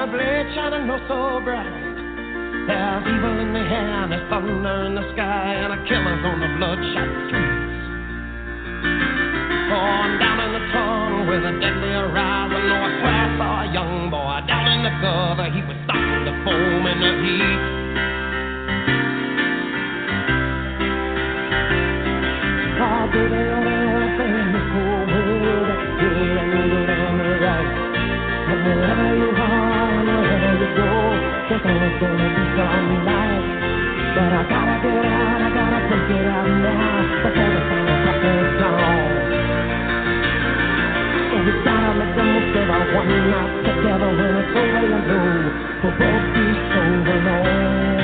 a blade shining oh so bright. There's evil in the air, and there's thunder in the sky, and a killer's on the bloodshot streets. Oh, I'm down in the tunnel with a deadly arrival. No, I swear I saw a young boy down in the gutter. He was stopping the foam in the heat. Oh, baby, you're the only thing in this whole world that's good and good and right. And wherever you are, wherever you go, there's always gonna be some light. But I gotta get out, I gotta break it out now before the final crack is dawn. So we gotta make the most of our one night together when it's over and through. We'll both be so alone.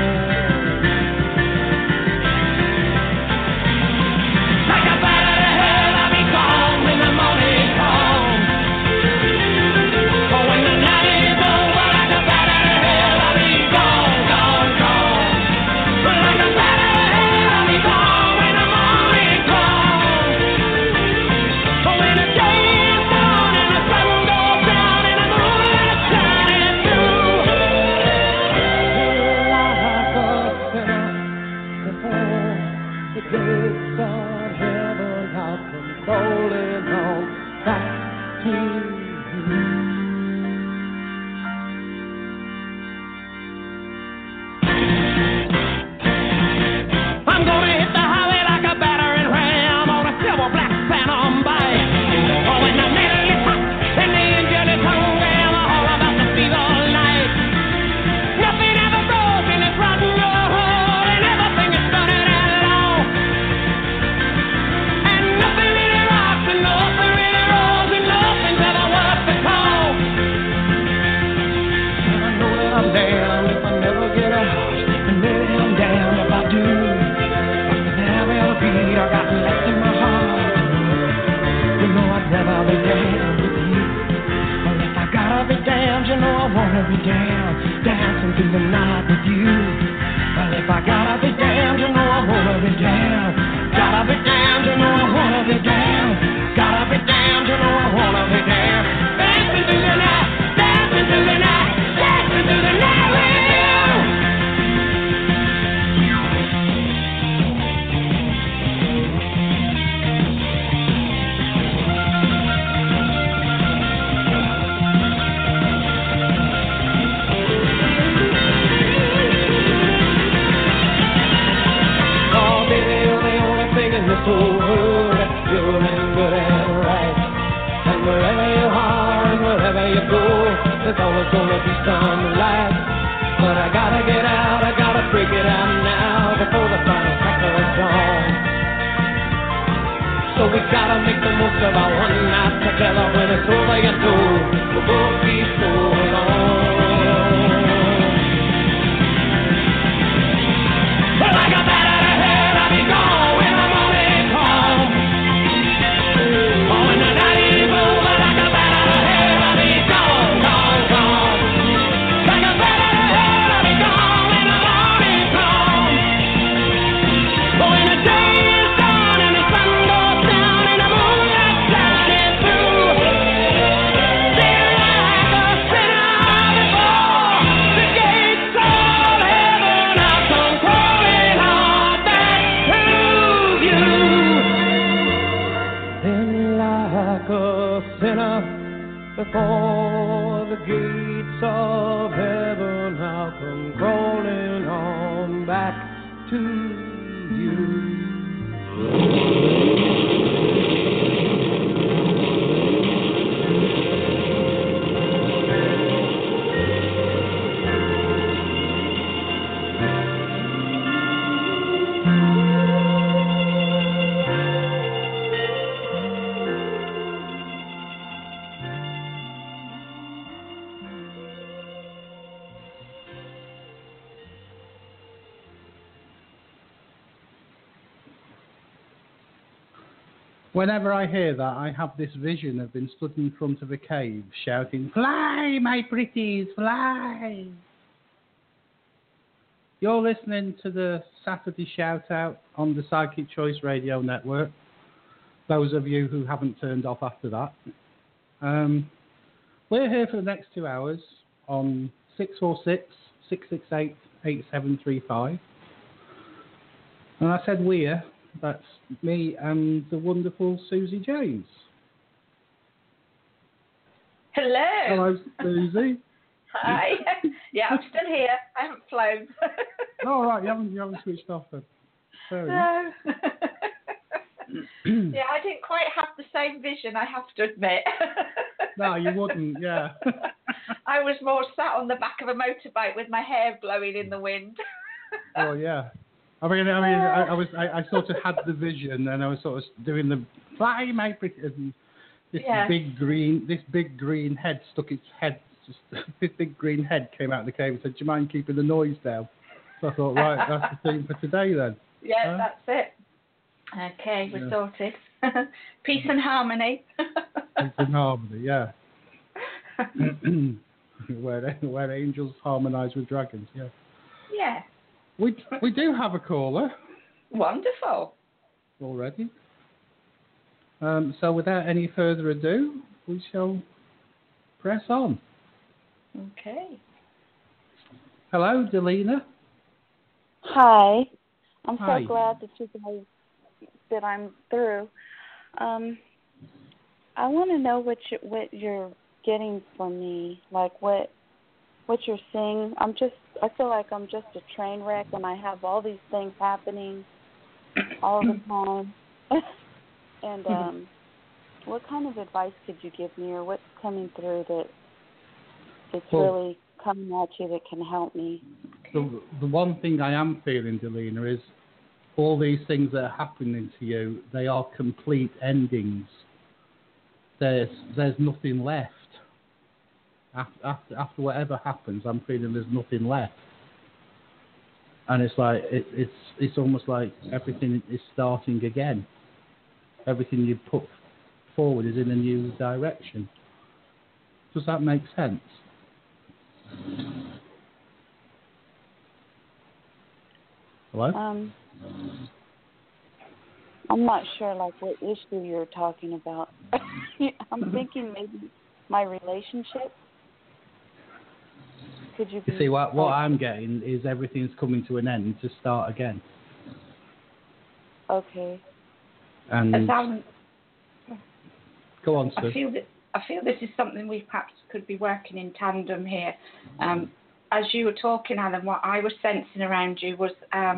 Like a bat out of hell, I'll be gone when the morning comes. But when the night is over, like a bat out of hell, I'll be gone, gone, gone. But like a bat out of hell, I'll be gone when the morning comes. But when the day is done and the sun goes down and the moonlight shining through, like a sinner before the gates of heaven, I'll come rolling on back to you. I'm gonna hit the highway like a battering ram on a silver black phantom bike. Oh, when the metal is hot and the engine is hungry, I'm all about the speed all night. Nothing ever broke in this rotten road, and everything is running out long. And nothing really rocks, and nothing really rolls, and nothing's ever worth the call. And I know that I'm damned if I never get out, and maybe I'm damned if I do. Every other beat I got left in my heart, you know I'd rather be damned with you. Well, if I gotta be damned, you know I wanna be damned, dancing through the night with you. Well, if I gotta be damned, you know I wanna be damned. Gotta be damned, you know I wanna be damned. Gotta be damned, you know I wanna be damned. Dancing through the night, dancing through the night, dancing through the night with you. Oh, baby, you're the only thing in this whole world that's pure and good and right. And wherever you are and wherever you go, there's always gonna be some light. But I gotta get out, I gotta break it out now before the final cracker is dawn. So we gotta make the most of our one night together. When it's over, you know we'll both be so alone. But like a bat out of hell, I'll be gone when the morning comes. Oh, when the night is over, like a bat out of hell, I'll be gone, gone, gone. Like a bat out of hell, I'll be gone when the morning comes. But when the day is done and the sun goes down and the moonlight shining through, feel like a sinner before the gates of heaven. I'll come crawling on back to you. Then like a sinner before the gates of heaven, I'll come crawling on back to you. Whenever I hear that, I have this vision of being stood in front of a cave shouting, "Fly, my pretties, fly!" You're listening to the Saturday Shout Out on the Psychic Choice Radio Network. Those of you who haven't turned off after that. We're here for the next 2 hours. on 646-668-8735. And I said we're, that's me and the wonderful Susie James. Hello. Hello, Susie. Hi. Yeah, I'm still here. I haven't flown. All right, you haven't switched off then. Fair enough. No. Yeah, I didn't quite have the same vision, I have to admit. No, you wouldn't, yeah. I was more sat on the back of a motorbike with my hair blowing in the wind. Oh yeah. I sort of had the vision, and I was sort of doing the fly, my pretty, and this big green head stuck its head. This big green head came out of the cave and said, "Do you mind keeping the noise down?" So I thought, right, that's the theme for today then. Yeah, that's it. Okay, we're sorted. Peace and harmony. Peace and harmony, yeah. where angels harmonise with dragons, yeah. Yeah. We do have a caller. Wonderful. Already. So without any further ado, we shall press on. Okay. Hello, Delina. Hi. I'm Hi. so glad that I'm through. I want to know what you're getting from me, like what you're seeing. I feel like I'm just a train wreck, and I have all these things happening all the time. And what kind of advice could you give me, or what's coming through that's really coming at you that can help me? The one thing I am feeling, Delina, is all these things that are happening to you, they are complete endings. There's nothing left. After whatever happens, I'm feeling there's nothing left. And it's like it's almost like everything is starting again. Everything you put forward is in a new direction. Does that make sense? Hello? I'm not sure, like, what issue you're talking about. I'm thinking maybe my relationship. Could you see, what I'm getting is everything's coming to an end to start again. Okay. And go on, Sue. I feel this is something we perhaps could be working in tandem here. As you were talking, Alan, what I was sensing around you was,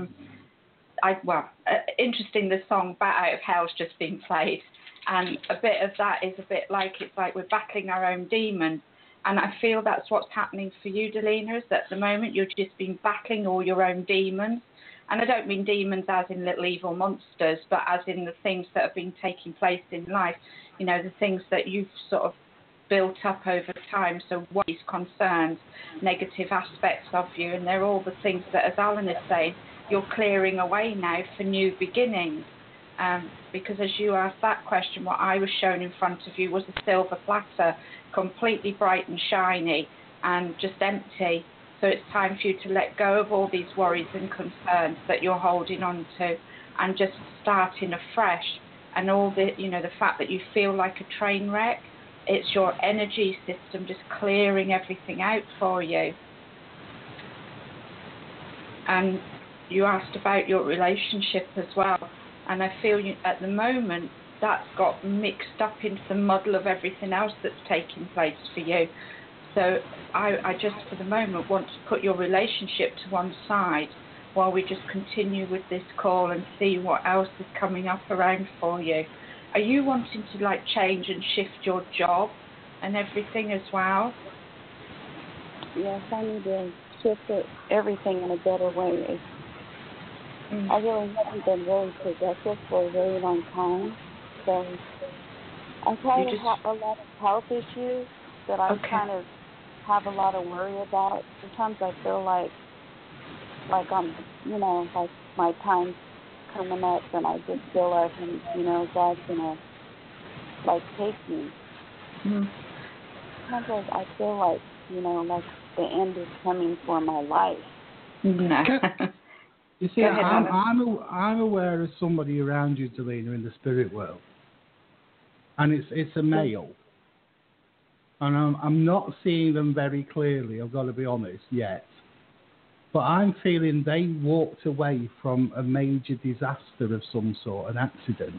interesting, the song "Bat Out of Hell's just been played, and a bit of that is a bit like, it's like we're battling our own demons. And I feel that's what's happening for you, Delina, is that at the moment you've just been battling all your own demons. And I don't mean demons as in little evil monsters, but as in the things that have been taking place in life, you know, the things that you've sort of built up over time. So worries, concerns, negative aspects of you, and they're all the things that, as Alan is saying, you're clearing away now for new beginnings. Because as you asked that question, what I was shown in front of you was a silver platter, completely bright and shiny and just empty. So it's time for you to let go of all these worries and concerns that you're holding on to and just starting afresh. And all the, you know, the fact that you feel like a train wreck, it's your energy system just clearing everything out for you. And you asked about your relationship as well. And I feel at the moment that's got mixed up into the muddle of everything else that's taking place for you. So I just, for the moment, want to put your relationship to one side while we just continue with this call and see what else is coming up around for you. Are you wanting to, like, change and shift your job and everything as well? Yes, I need to shift everything in a better way. I really haven't been really productive for a very long time. So I kind of have a lot of health issues that I kind of have a lot of worry about. Sometimes I feel like I'm, you know, like my time's coming up, and I just feel like, you know, God's gonna, like, take me. Sometimes I feel like, you know, like the end is coming for my life. No. You see, I'm aware of somebody around you, Delina, in the spirit world, and it's a male. And I'm not seeing them very clearly, I've got to be honest, yet. But I'm feeling they walked away from a major disaster of some sort, an accident.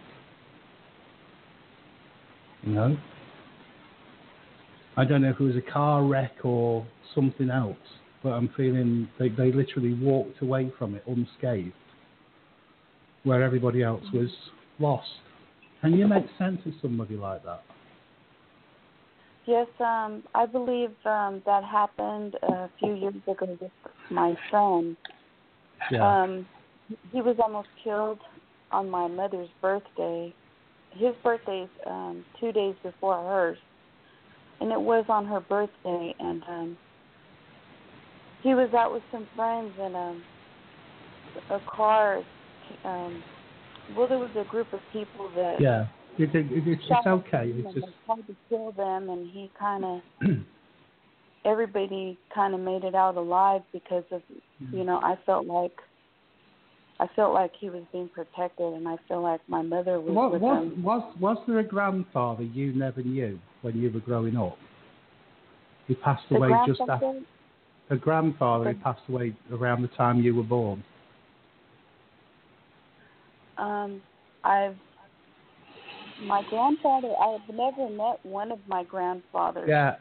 You know? I don't know if it was a car wreck or something else, but I'm feeling they literally walked away from it unscathed, where everybody else was lost. Can you make sense of somebody like that? Yes, I believe that happened a few years ago with my son. Yeah. He was almost killed on my mother's birthday. His birthday's 2 days before hers, and it was on her birthday. And he was out with some friends in a car. Well, there was a group of people that. Yeah. It's okay. It's just tried to kill them, and he kind of. Everybody kind of made it out alive because of, I felt like he was being protected, and I feel like my mother was with him. Was there a grandfather you never knew when you were growing up? He passed away just after. A grandfather who passed away around the time you were born. My grandfather, I've never met one of my grandfathers. Yeah.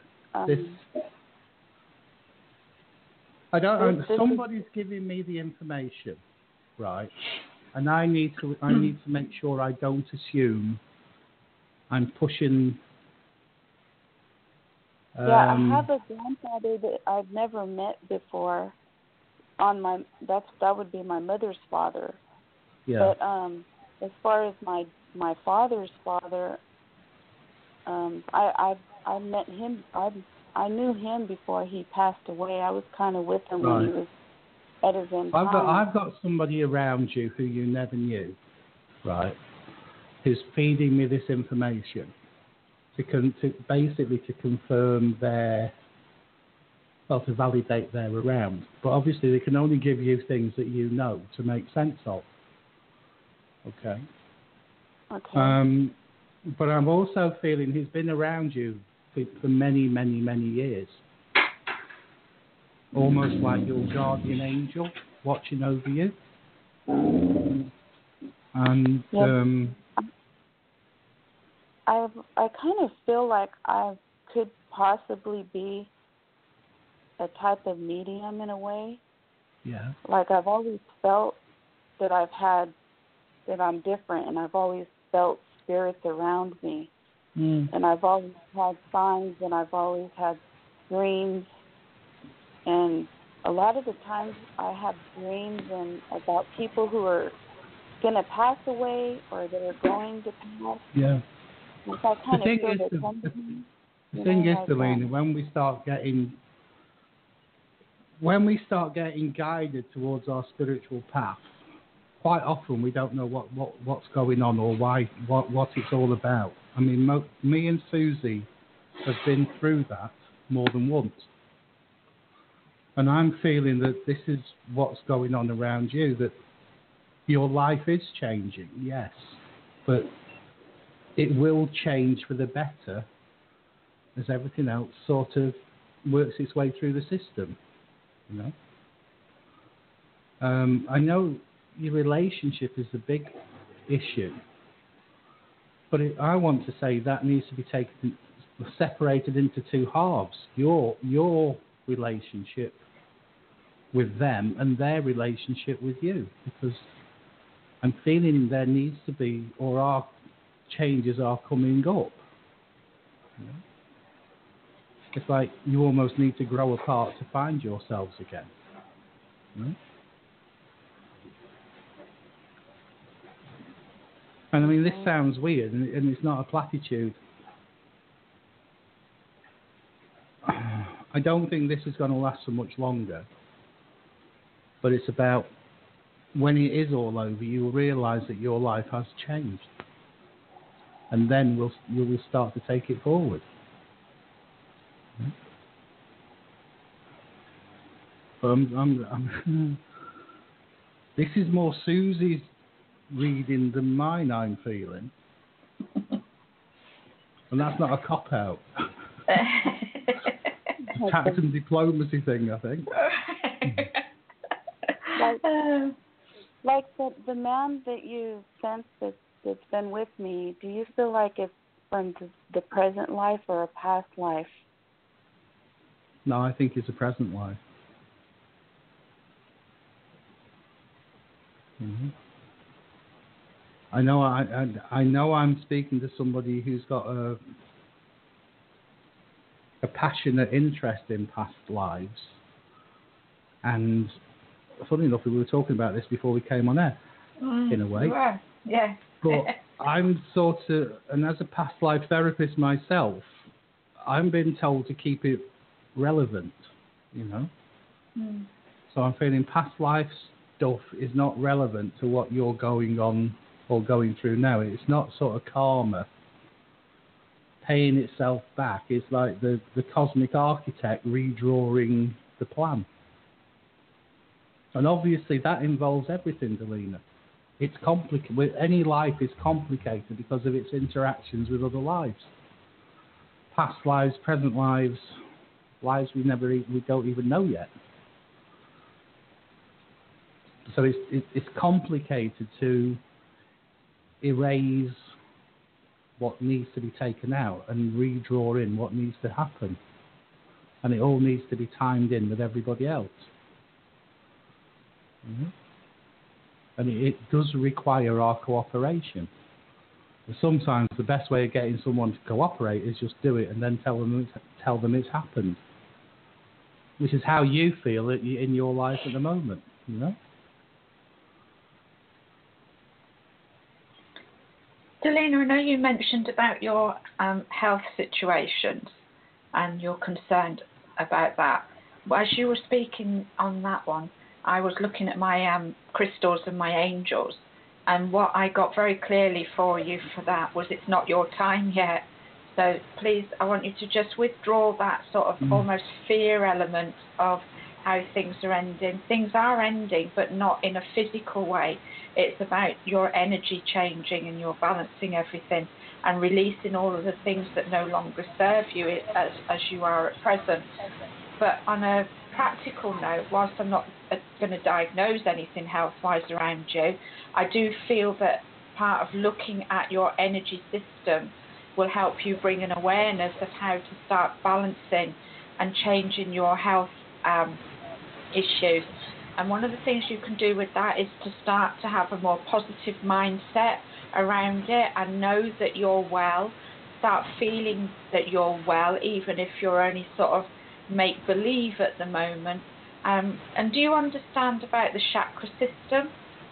I don't. Somebody's giving me the information, right? And I need to make sure I don't assume I'm pushing. I have a grandfather that I've never met before. That would be my mother's father. Yeah. But as far as my father's father, I met him. I knew him before he passed away. I was kind of with him when he was at his end time. I've got somebody around you who you never knew, right? Who's feeding me this information to basically confirm to validate they're around. But obviously they can only give you things that you know to make sense of. Okay. Okay. But I'm also feeling he's been around you for many, many, many years. Almost like your guardian angel watching over you. And I kind of feel like I could possibly be a type of medium in a way. Yeah. Like I've always felt that I'm different, and I've always felt spirits around me. And I've always had signs, and I've always had dreams. And a lot of the times I have dreams about people who are going to pass away or that are going to pass. Yeah. And so I kind of feel that the thing is, Delina, when we start getting guided towards our spiritual path, quite often we don't know what's going on or what it's all about. I mean, me and Susie have been through that more than once. And I'm feeling that this is what's going on around you, that your life is changing, yes. But it will change for the better as everything else sort of works its way through the system, you know. I know your relationship is a big issue, but I want to say that needs to be separated into two halves. Your relationship with them and their relationship with you, because I'm feeling there needs to be, or our changes are coming up. You know? It's like you almost need to grow apart to find yourselves again. You know? And I mean, this sounds weird, and it's not a platitude. I don't think this is going to last so much longer. But it's about when it is all over, you will realise that your life has changed. And then you will start to take it forward. But this is more Susie's reading than mine, I'm feeling. And that's not a cop-out. Tax and diplomacy thing, I think. Like the man that you sense that's been with me, do you feel like it's from the present life or a past life? No, I think it's a present life. Mm-hmm. I know I'm speaking to somebody who's got a passionate interest in past lives, and funny enough, we were talking about this before we came on air, in a way. You are. Yeah. But I'm sort of, and as a past life therapist myself, I'm being told to keep it relevant, you know. So I'm feeling past life stuff is not relevant to what you're going on or going through now. It's not sort of karma paying itself back. It's like the cosmic architect redrawing the plan. And obviously that involves everything, Delina. It's complicated. Any life is complicated because of its interactions with other lives. Past lives, present lives, lives we don't even know yet. So it's complicated to erase what needs to be taken out and redraw in what needs to happen. And it all needs to be timed in with everybody else. Mm-hmm. And it does require our cooperation. Sometimes the best way of getting someone to cooperate is just do it and then tell them it's happened. Which is how you feel in your life at the moment, you know? Delina, I know you mentioned about your health situations and you're concerned about that. As you were speaking on that one, I was looking at my crystals and my angels, and what I got very clearly for you for that was it's not your time yet. So please, I want you to just withdraw that sort of almost fear element of how things are ending. Things are ending, but not in a physical way. It's about your energy changing and you're balancing everything and releasing all of the things that no longer serve you as you are at present. But on a practical note, whilst I'm not going to diagnose anything health-wise around you, I do feel that part of looking at your energy system will help you bring an awareness of how to start balancing and changing your health issues. And one of the things you can do with that is to start to have a more positive mindset around it and know that you're well. Start feeling that you're well, even if you're only sort of make-believe at the moment. And do you understand about the chakra system?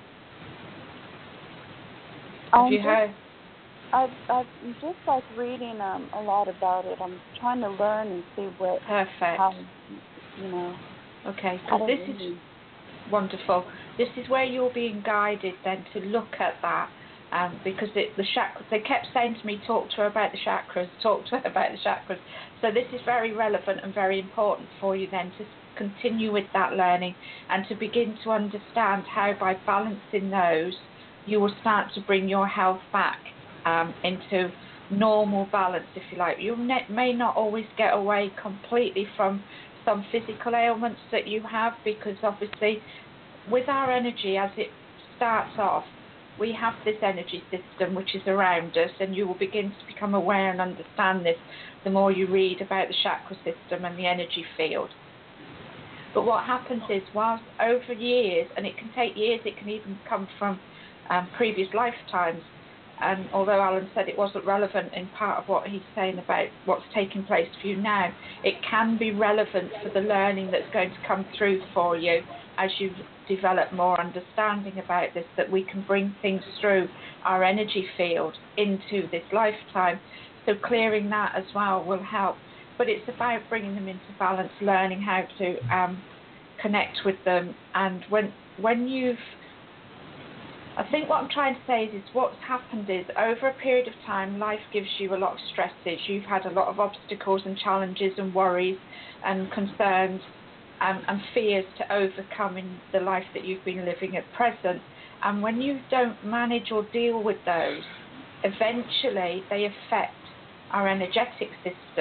Have you heard? I'm just like reading a lot about it. I'm trying to learn and see what. Perfect. How, you know. Okay, so this is wonderful. This is where you're being guided then to look at that, because the chakras, they kept saying to me, talk to her about the chakras, talk to her about the chakras. So this is very relevant and very important for you then to continue with that learning and to begin to understand how by balancing those, you will start to bring your health back into normal balance, if you like. You may not always get away completely from some physical ailments that you have, because obviously with our energy as it starts off, we have this energy system which is around us, and you will begin to become aware and understand this the more you read about the chakra system and the energy field. But what happens is, whilst over years, and it can take years, it can even come from previous lifetimes, and although Alan said it wasn't relevant in part of what he's saying about what's taking place for you now, it can be relevant for the learning that's going to come through for you as you develop more understanding about this, that we can bring things through our energy field into this lifetime. So clearing that as well will help. But it's about bringing them into balance, learning how to connect with them. And when you've, I think what I'm trying to say is what's happened is over a period of time, life gives you a lot of stresses. You've had a lot of obstacles and challenges and worries and concerns and fears to overcome in the life that you've been living at present. And when you don't manage or deal with those, eventually they affect our energetic system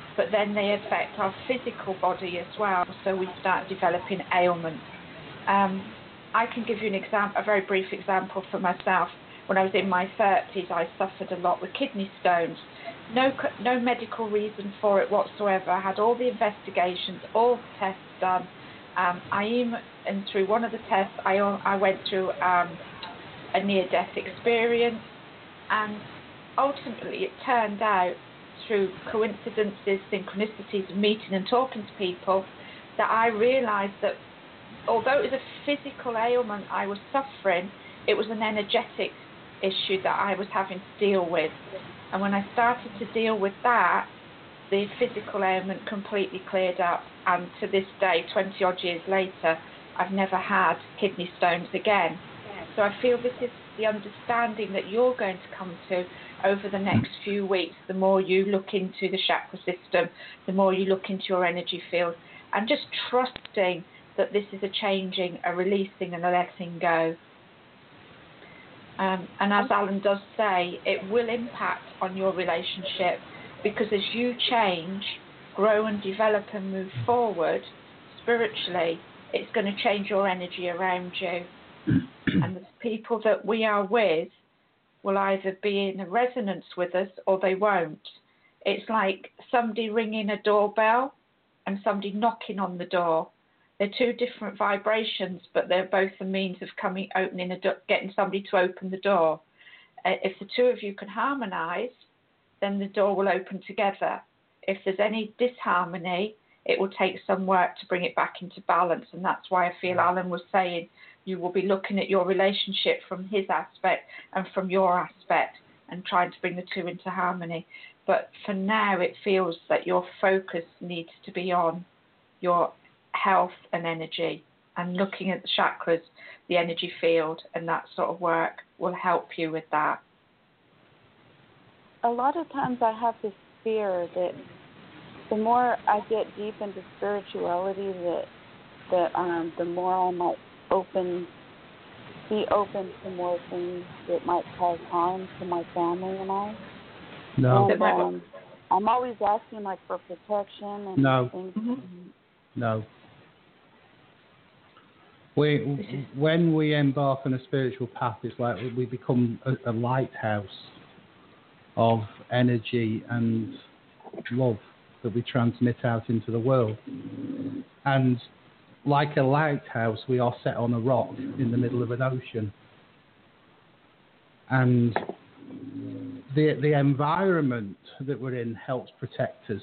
but then they affect our physical body as well, so we start developing ailments. I can give you an example, a very brief example for myself. When I was in my 30s, I suffered a lot with kidney stones. No medical reason for it whatsoever. I had all the investigations, all the tests done. And through one of the tests, I went through a near-death experience, and ultimately it turned out, through coincidences, synchronicities of meeting and talking to people, that I realised that although it was a physical ailment I was suffering, it was an energetic issue that I was having to deal with. And when I started to deal with that, the physical ailment completely cleared up. And to this day, 20 odd years later, I've never had kidney stones again. So I feel this is the understanding that you're going to come to over the next few weeks. The more you look into the chakra system, the more you look into your energy field, and just trusting that this is a changing, a releasing, and a letting go. And as Alan does say, it will impact on your relationship, because as you change, grow and develop and move forward spiritually, it's going to change your energy around you. And the people that we are with will either be in a resonance with us or they won't. It's like somebody ringing a doorbell and somebody knocking on the door. They're two different vibrations, but they're both the means of getting somebody to open the door. If the two of you can harmonise, then the door will open together. If there's any disharmony, it will take some work to bring it back into balance. And that's why I feel Alan was saying you will be looking at your relationship from his aspect and from your aspect and trying to bring the two into harmony. But for now, it feels that your focus needs to be on your health and energy, and looking at the chakras, the energy field, and that sort of work will help you with that. A lot of times I have this fear that the more I get deep into spirituality, that the more I might be open to more things that might cause harm to my family and I. No. And, I'm always asking for protection and things. Mm-hmm. No. When we embark on a spiritual path, it's like we become a lighthouse of energy and love that we transmit out into the world. And like a lighthouse, we are set on a rock in the middle of an ocean. And the environment that we're in helps protect us.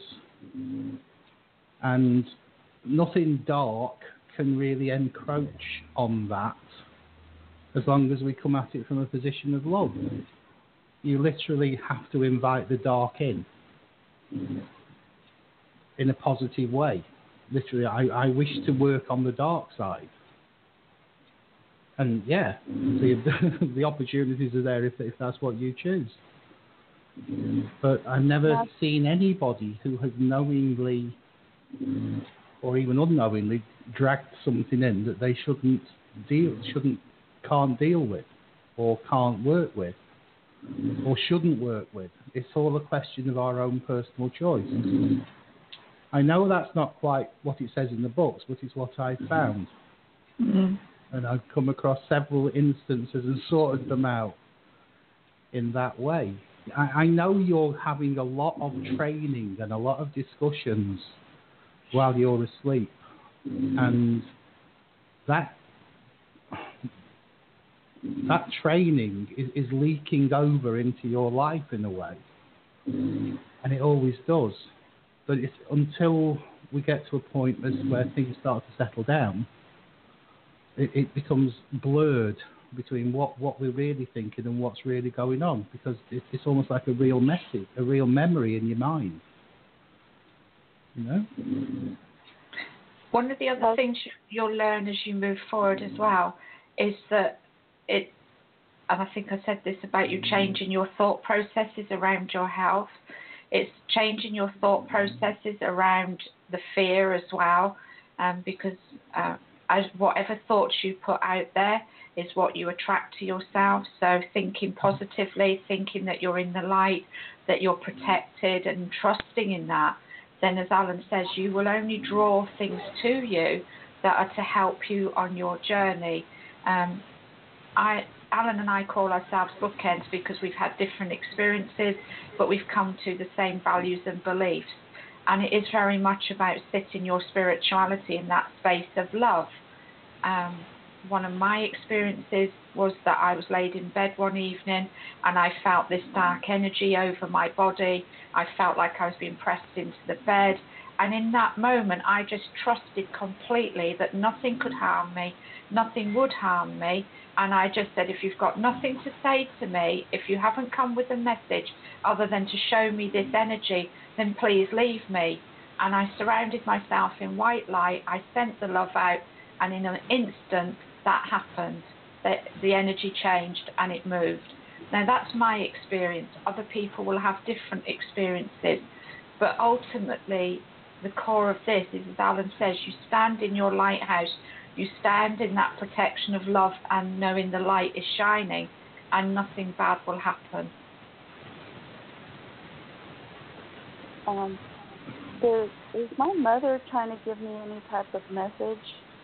And nothing dark can really encroach on that as long as we come at it from a position of love. You literally have to invite the dark in a positive way. Literally, I wish to work on the dark side. And yeah, the opportunities are there if that's what you choose. But I've never seen anybody who has knowingly or even unknowingly dragged something in that they can't deal with, or can't work with, or shouldn't work with. It's all a question of our own personal choice. I know that's not quite what it says in the books, but it's what I found. Mm-hmm. And I've come across several instances and sorted them out in that way. I know you're having a lot of training and a lot of discussions while you're asleep, and that training is leaking over into your life in a way, and it always does. But it's until we get to a point where things start to settle down, it becomes blurred between what we're really thinking and what's really going on, because it's almost like a real message, a real memory in your mind. You know? One of the other things you'll learn as you move forward as well is that and I think I said this about you changing your thought processes around your health. It's changing your thought processes around the fear as well, because whatever thoughts you put out there is what you attract to yourself. So thinking positively, thinking that you're in the light, that you're protected, and trusting in that, then as Alan says, you will only draw things to you that are to help you on your journey. Alan and I call ourselves bookends because we've had different experiences, but we've come to the same values and beliefs. And it is very much about sitting your spirituality in that space of love. One of my experiences was that I was laid in bed one evening and I felt this dark energy over my body. I felt like I was being pressed into the bed. And in that moment, I just trusted completely that nothing could harm me, nothing would harm me. And I just said, if you've got nothing to say to me, if you haven't come with a message other than to show me this energy, then please leave me. And I surrounded myself in white light. I sent the love out, and in an instant, that happened. The energy changed and it moved. Now, that's my experience. Other people will have different experiences. But ultimately, the core of this is, as Alan says, you stand in your lighthouse. You stand in that protection of love and knowing the light is shining and nothing bad will happen. Is my mother trying to give me any type of message?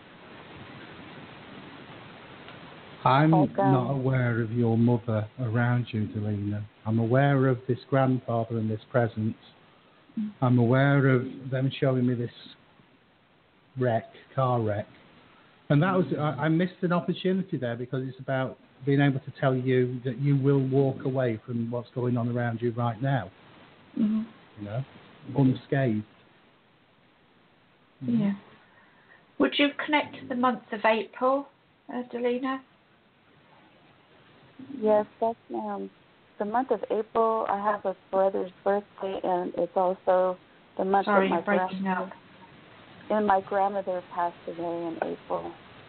I'm not aware of your mother around you, Delina. I'm aware of this grandfather and this presence. I'm aware of them showing me this car wreck. And that was, I missed an opportunity there because it's about being able to tell you that you will walk away from what's going on around you right now. Mm-hmm. You know, unscathed. Yeah. Would you connect to the month of April, Delina? Yes, that's the month of April. I have a brother's birthday, and it's also the month that my grandmother. And my grandmother passed away in April.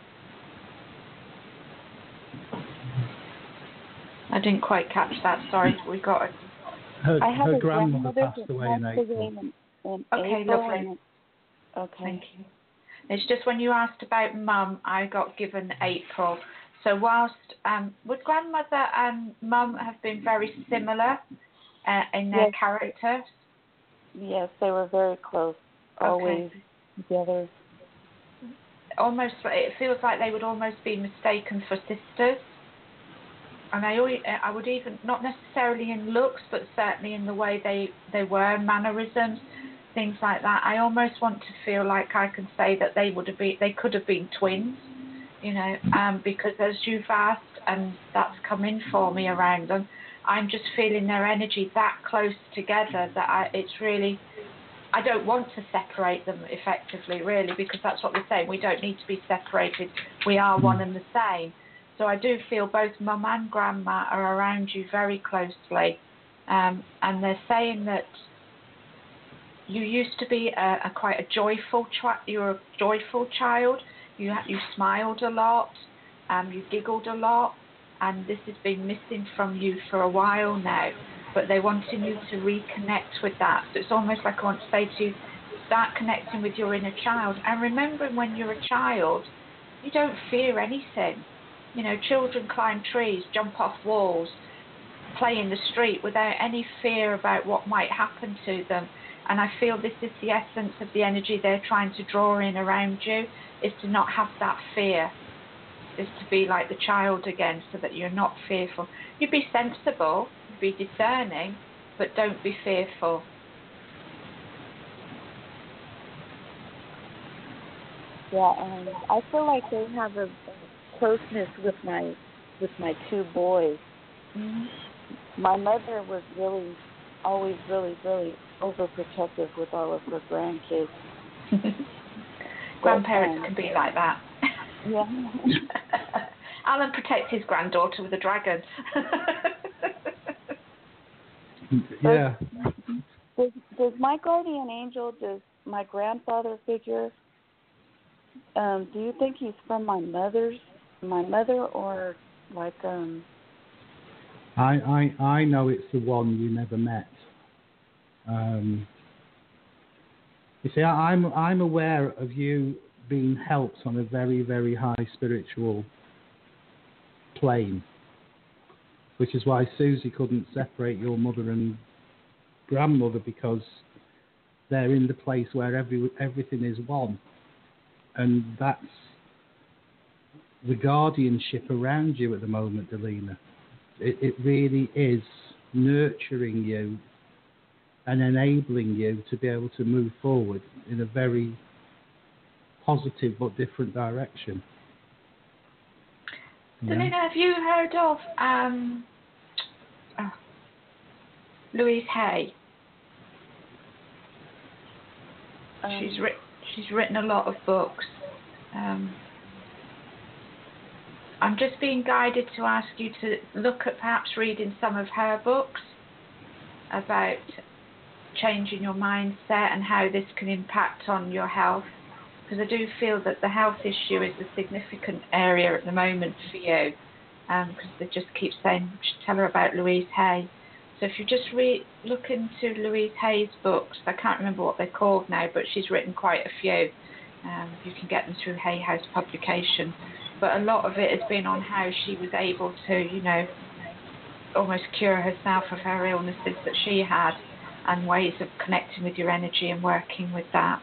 I didn't quite catch that. Sorry, we got it. Her grandmother passed away in April. Okay, April, lovely. Okay. Thank you. It's just when you asked about Mum, I got given April. So whilst would grandmother and Mum have been very similar in their characters? Yes, they were very close. Always together. Almost, it feels like they would almost be mistaken for sisters. And I would even, not necessarily in looks, but certainly in the way they were, mannerisms, things like that. I almost want to feel like I can say that they could have been twins, you know, because as you've asked, and that's come in for me around them, I'm just feeling their energy that close together that it's really, I don't want to separate them effectively, really, because that's what we're saying. We don't need to be separated. We are one and the same. So I do feel both Mum and Grandma are around you very closely. And they're saying that you used to be quite a joyful you're a joyful child. You smiled a lot. You giggled a lot. And this has been missing from you for a while now. But they're wanting you to reconnect with that. So it's almost like I want to say to you, start connecting with your inner child. And remembering when you're a child, you don't fear anything. You know, children climb trees, jump off walls, play in the street without any fear about what might happen to them. And I feel this is the essence of the energy they're trying to draw in around you, is to not have that fear, is to be like the child again, so that you're not fearful. You be sensible, be discerning, but don't be fearful. Yeah, I feel like they have a closeness with my two boys. Mm-hmm. My mother was always really overprotective with all of her grandkids. Grandparents can be like that. Yeah. Alan protects his granddaughter with a dragon. Yeah. Does my guardian angel, does my grandfather figure, do you think he's from my mother, or like I know it's the one you never met. You see, I'm aware of you being helped on a very, very high spiritual plane, which is why Susie couldn't separate your mother and grandmother, because they're in the place where everything is one. And that's the guardianship around you at the moment, Delina. It really is nurturing you and enabling you to be able to move forward in a very positive but different direction. Delina, have you heard of Louise Hay? She's written a lot of books. I'm just being guided to ask you to look at perhaps reading some of her books about changing your mindset and how this can impact on your health. Because I do feel that the health issue is a significant area at the moment for you. Because they just keep saying, tell her about Louise Hay. So if you just look into Louise Hay's books, I can't remember what they're called now, but she's written quite a few. You can get them through Hay House publication. But a lot of it has been on how she was able to, almost cure herself of her illnesses that she had, and ways of connecting with your energy and working with that.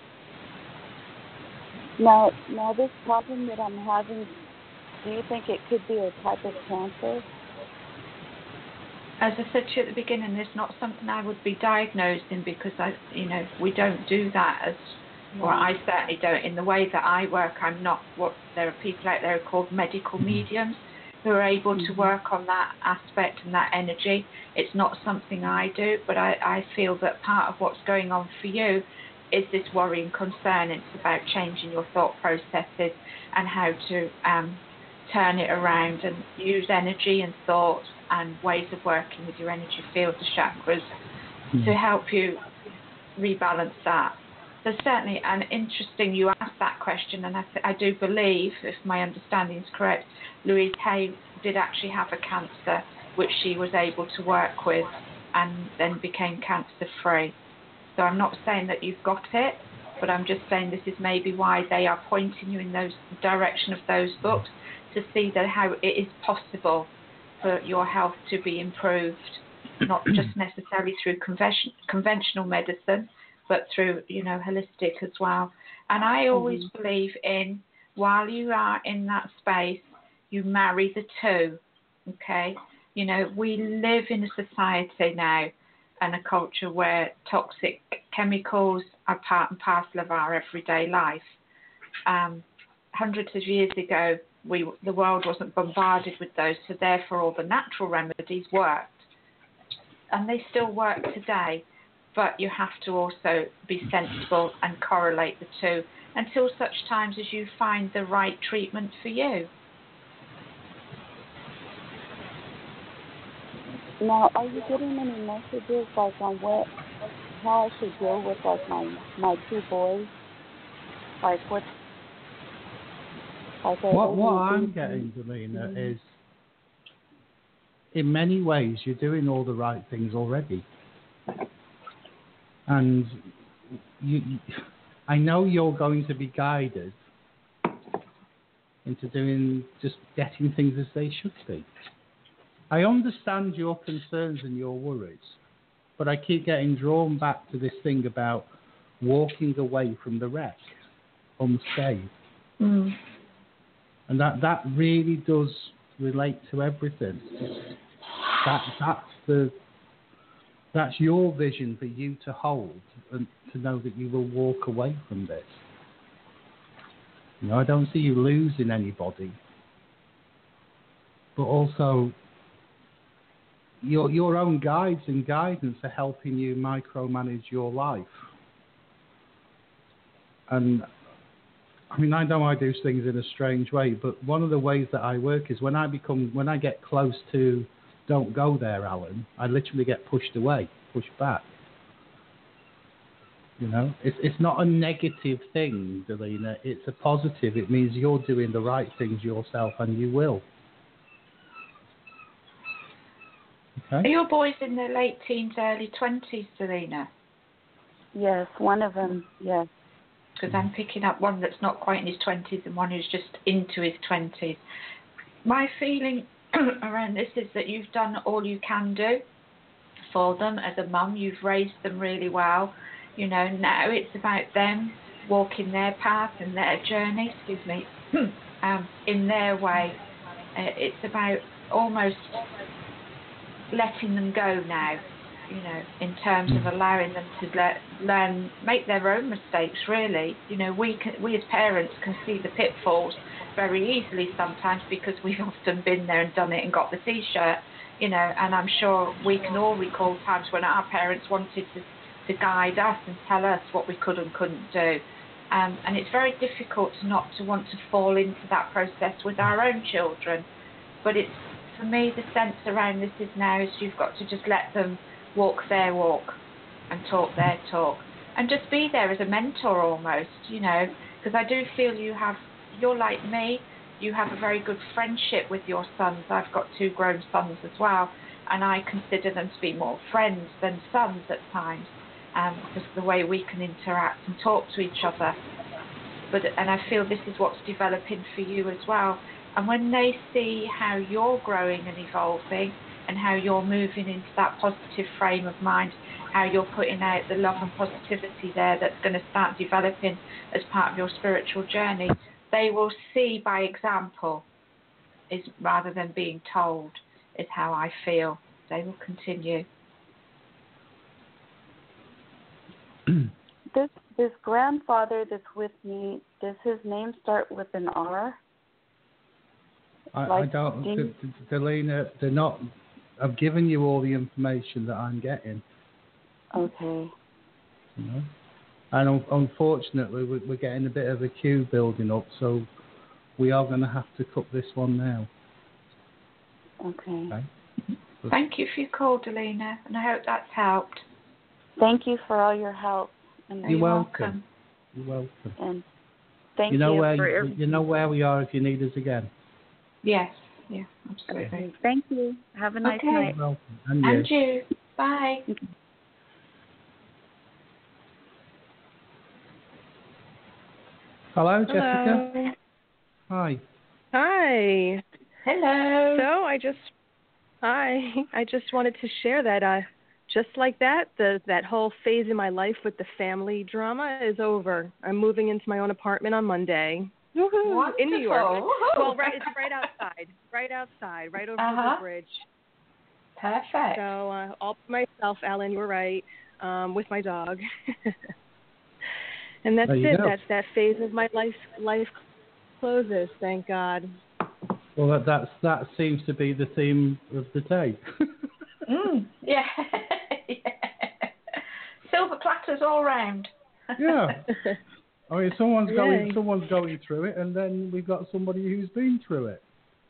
Now this problem that I'm having, do you think it could be a type of cancer? As I said to you at the beginning, it's not something I would be diagnosed in, because we don't do that or I certainly don't. In the way that I work, I'm not there are people out there called medical mediums who are able to work on that aspect and that energy. It's not something I do, but I feel that part of what's going on for you is this worry and concern. It's about changing your thought processes and how to turn it around and use energy and thought and ways of working with your energy field, the chakras, to help you rebalance that. So certainly, and interesting you asked that question, and I do believe, if my understanding is correct, Louise Hay did actually have a cancer which she was able to work with and then became cancer-free. So I'm not saying that you've got it, but I'm just saying this is maybe why they are pointing you in the direction of those books, to see that how it is possible for your health to be improved, not just necessarily through conventional medicine, but through, holistic as well. And I always believe in, while you are in that space, you marry the two, okay? We live in a society now and a culture where toxic chemicals are part and parcel of our everyday life. Hundreds of years ago, the world wasn't bombarded with those, so therefore all the natural remedies worked. And they still work today, but you have to also be sensible and correlate the two until such times as you find the right treatment for you. Now, are you getting any messages on how I should deal with my two boys? What I'm getting, Delina, is in many ways you're doing all the right things already. And I know you're going to be guided into getting things as they should be. I understand your concerns and your worries, but I keep getting drawn back to this thing about walking away from the wreck unscathed. And that really does relate to everything. That's your vision for you to hold and to know that you will walk away from this. I don't see you losing anybody, but also your own guides and guidance are helping you micromanage your life. And I know I do things in a strange way, but one of the ways that I work is when I get close to don't go there, Alan, I literally get pushed away, pushed back. It's not a negative thing, Delina. It's a positive. It means you're doing the right things yourself, and you will. Okay? Are your boys in their late teens, early 20s, Delina? Yes, one of them, yes. Because I'm picking up one that's not quite in his 20s and one who's just into his 20s. My feeling around this is that you've done all you can do for them as a mum. You've raised them really well. Now it's about them walking their path and their journey, in their way. It's about almost letting them go now, in terms of allowing them to learn, make their own mistakes, really. We as parents can see the pitfalls very easily sometimes because we've often been there and done it and got the T-shirt, and I'm sure we can all recall times when our parents wanted to guide us and tell us what we could and couldn't do. And it's very difficult not to want to fall into that process with our own children. But it's, for me, the sense around this is now is you've got to just let them walk their walk and talk their talk. And just be there as a mentor almost, because I do feel you're like me, you have a very good friendship with your sons. I've got 2 grown sons as well, and I consider them to be more friends than sons at times. Just the way we can interact and talk to each other. And I feel this is what's developing for you as well. And when they see how you're growing and evolving and how you're moving into that positive frame of mind, how you're putting out the love and positivity there that's going to start developing as part of your spiritual journey, they will see by example, rather than being told, is how I feel. They will continue. This grandfather that's with me, does his name start with an R? I don't, Delina, they're not. I've given you all the information that I'm getting. Okay. And unfortunately, we're getting a bit of a queue building up, so we are going to have to cut this one now. Okay. Thank you for your call, Delina, and I hope that's helped. Thank you for all your help. And You're welcome. You're welcome. And thank you. Know you where for everything. You know where we are if you need us again. Yes. Yeah, absolutely. Okay. Thank you. Have a nice night. You're welcome. And you. Bye. Hello, Jessica. Hello. Hi. Hi. Hello. So I just wanted to share that just like that, that whole phase in my life with the family drama is over. I'm moving into my own apartment on Monday. Wonderful. In New York. Woohoo. Well, it's right outside, right over the bridge. Perfect. So all by myself, Alan, you were right, with my dog. And that's it. Go. That's that phase of my life closes, thank God. Well, that seems to be the theme of the day. Yeah. Silver platters all round. Yeah. I mean, someone's going through it, and then we've got somebody who's been through it.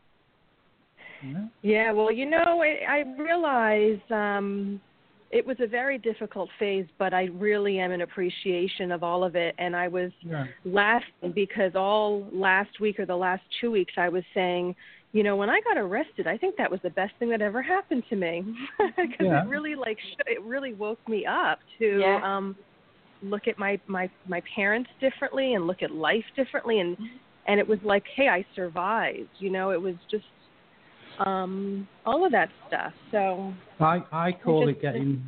Yeah. Well, I realize it was a very difficult phase, but I really am in appreciation of all of it. And I was laughing because all last week or the last 2 weeks I was saying, when I got arrested, I think that was the best thing that ever happened to me because it really it really woke me up to look at my parents differently and look at life differently. And it was like, hey, I survived. It was just all of that stuff. So I call it getting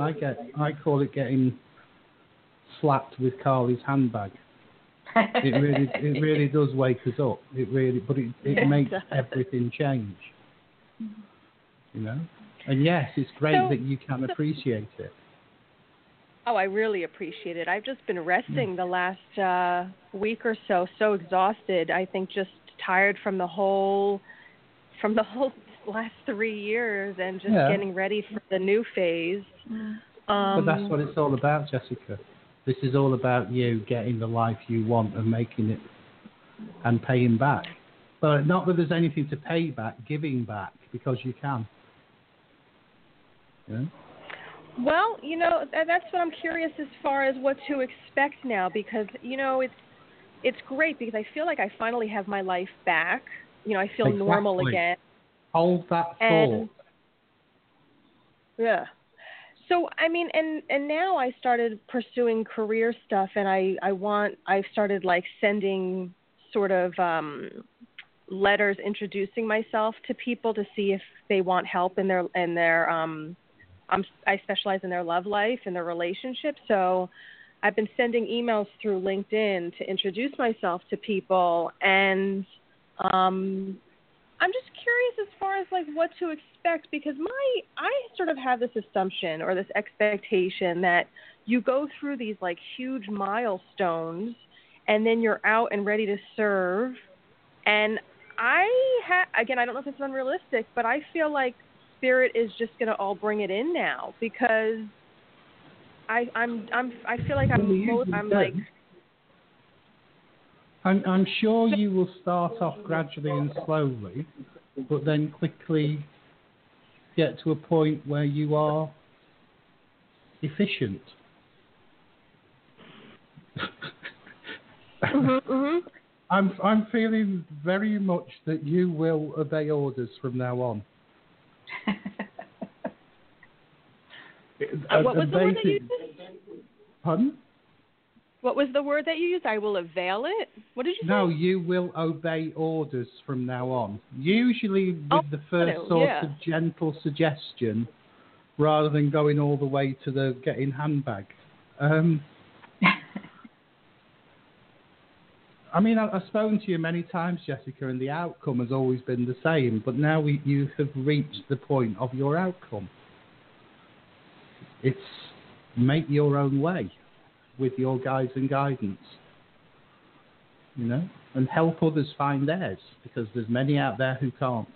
slapped with Carly's handbag. It really does wake us up. It makes everything change. And yes, it's great that you can appreciate it. Oh, I really appreciate it. I've just been resting the last week or so exhausted. I think just tired from the whole last 3 years and just getting ready for the new phase. But that's what it's all about, Jessica. This is all about you getting the life you want and making it and paying back. But not that there's anything to pay back, giving back, because you can. Yeah? Well, that's what I'm curious as far as what to expect now, because, it's great because I feel like I finally have my life back. I feel normal again. Hold that thought. Yeah. So, I mean, and now I started pursuing career stuff, and I've started sending sort of letters introducing myself to people to see if they want help in their I specialize in their love life and their relationship. So I've been sending emails through LinkedIn to introduce myself to people, and I'm just curious as far as like what to expect, because I sort of have this assumption or this expectation that you go through these like huge milestones and then you're out and ready to serve. And again, I don't know if it's unrealistic, but I feel like Spirit is just going to all bring it in now, because I feel like I'm sure you will start off gradually and slowly, but then quickly get to a point where you are efficient. I'm feeling very much that you will obey orders from now on. What was the word that you used? Pardon? What was the word that you used? I will avail it? What did you say? No, you will obey orders from now on. Usually with the first sort of gentle suggestion, rather than going all the way to the getting handbagged. I mean, I've spoken to you many times, Jessica, and the outcome has always been the same, but now you have reached the point of your outcome. It's make your own way with your guides and guidance, you know, and help others find theirs, because there's many out there who can't.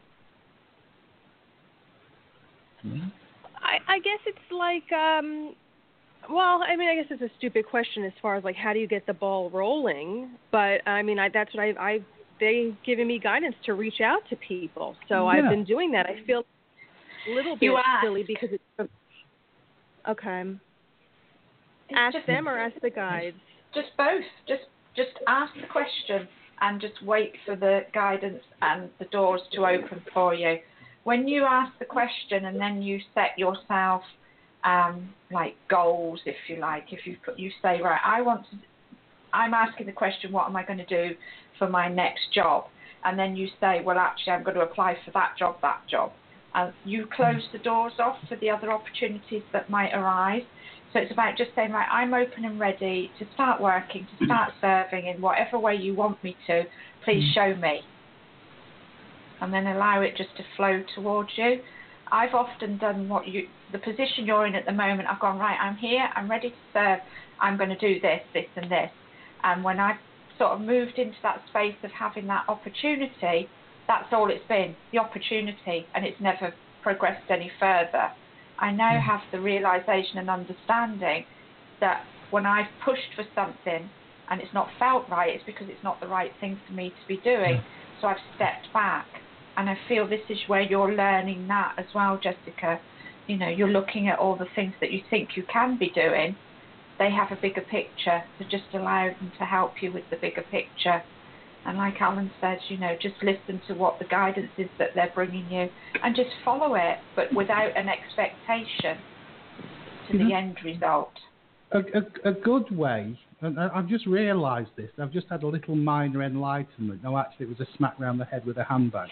Yeah. I guess it's like, well, I mean, I guess it's a stupid question as far as like how do you get the ball rolling, but I mean, that's what they've given me guidance to reach out to people, so I've been doing that. I feel a little bit silly because it's okay. Ask them or ask the guides? Just both. Just ask the question and just wait for the guidance and the doors to open for you. When you ask the question and then you set yourself like goals, if you like, if you say, right, I'm asking the question, what am I going to do for my next job? And then you say, well, actually, I'm going to apply for that job. And you close the doors off for the other opportunities that might arise. So it's about just saying, right, I'm open and ready to start working, to start serving in whatever way you want me to. Please show me. And then allow it just to flow towards you. I've often done the position you're in at the moment, I've gone, right, I'm here, I'm ready to serve, I'm going to do this, this and this. And when I've sort of moved into that space of having that opportunity, that's all it's been, the opportunity, and it's never progressed any further. I now have the realisation and understanding that when I've pushed for something and it's not felt right, it's because it's not the right thing for me to be doing. So I've stepped back. And I feel this is where you're learning that as well, Jessica. You know, you're looking at all the things that you think you can be doing. They have a bigger picture, so just allow them to help you with the bigger picture. And like Alan said, you know, just listen to what the guidance is that they're bringing you and just follow it, but without an expectation to the end result. A good way, and I've just realised this, I've just had a little minor enlightenment. No, actually, it was a smack round the head with a handbag.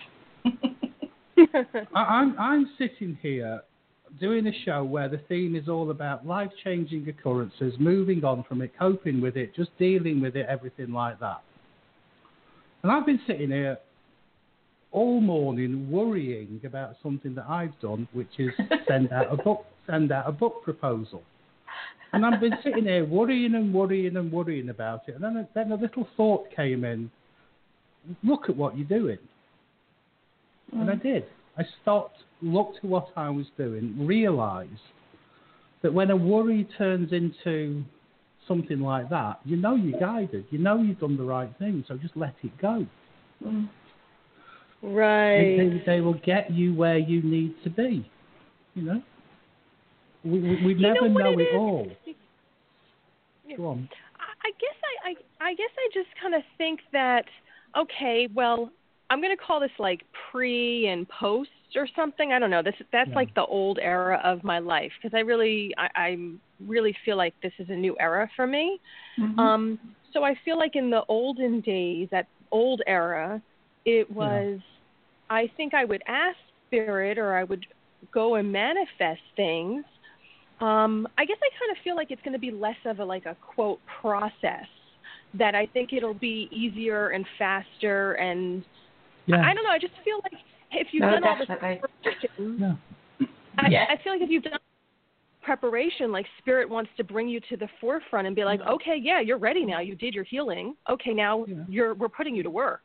I'm sitting here doing a show where the theme is all about life-changing occurrences, moving on from it, coping with it, just dealing with it, everything like that. And I've been sitting here all morning worrying about something that I've done, which is send out a book proposal. And I've been sitting here worrying about it. And then a little thought came in, look at what you're doing. And I did. I stopped, looked at what I was doing, realised that when a worry turns into something like that, you know you're guided, you know you've done the right thing, so just let it go. Right. They will get you where you need to be, you know. We never know it all. Go on. I guess I just kind of think that, okay, well, I'm going to call this like pre and post or something. I don't know. That's like the old era of my life, because I really feel like this is a new era for me. Mm-hmm. So I feel like in the olden days, that old era, it was, I think I would ask Spirit, or I would go and manifest things, I guess I kind of feel like it's going to be less of a quote process, that I think it'll be easier and faster, and I don't know, I just feel like if you've done all this preparation, I feel like if you've done preparation, like Spirit wants to bring you to the forefront and be like, okay, yeah, you're ready now. You did your healing. Okay, now we're putting you to work.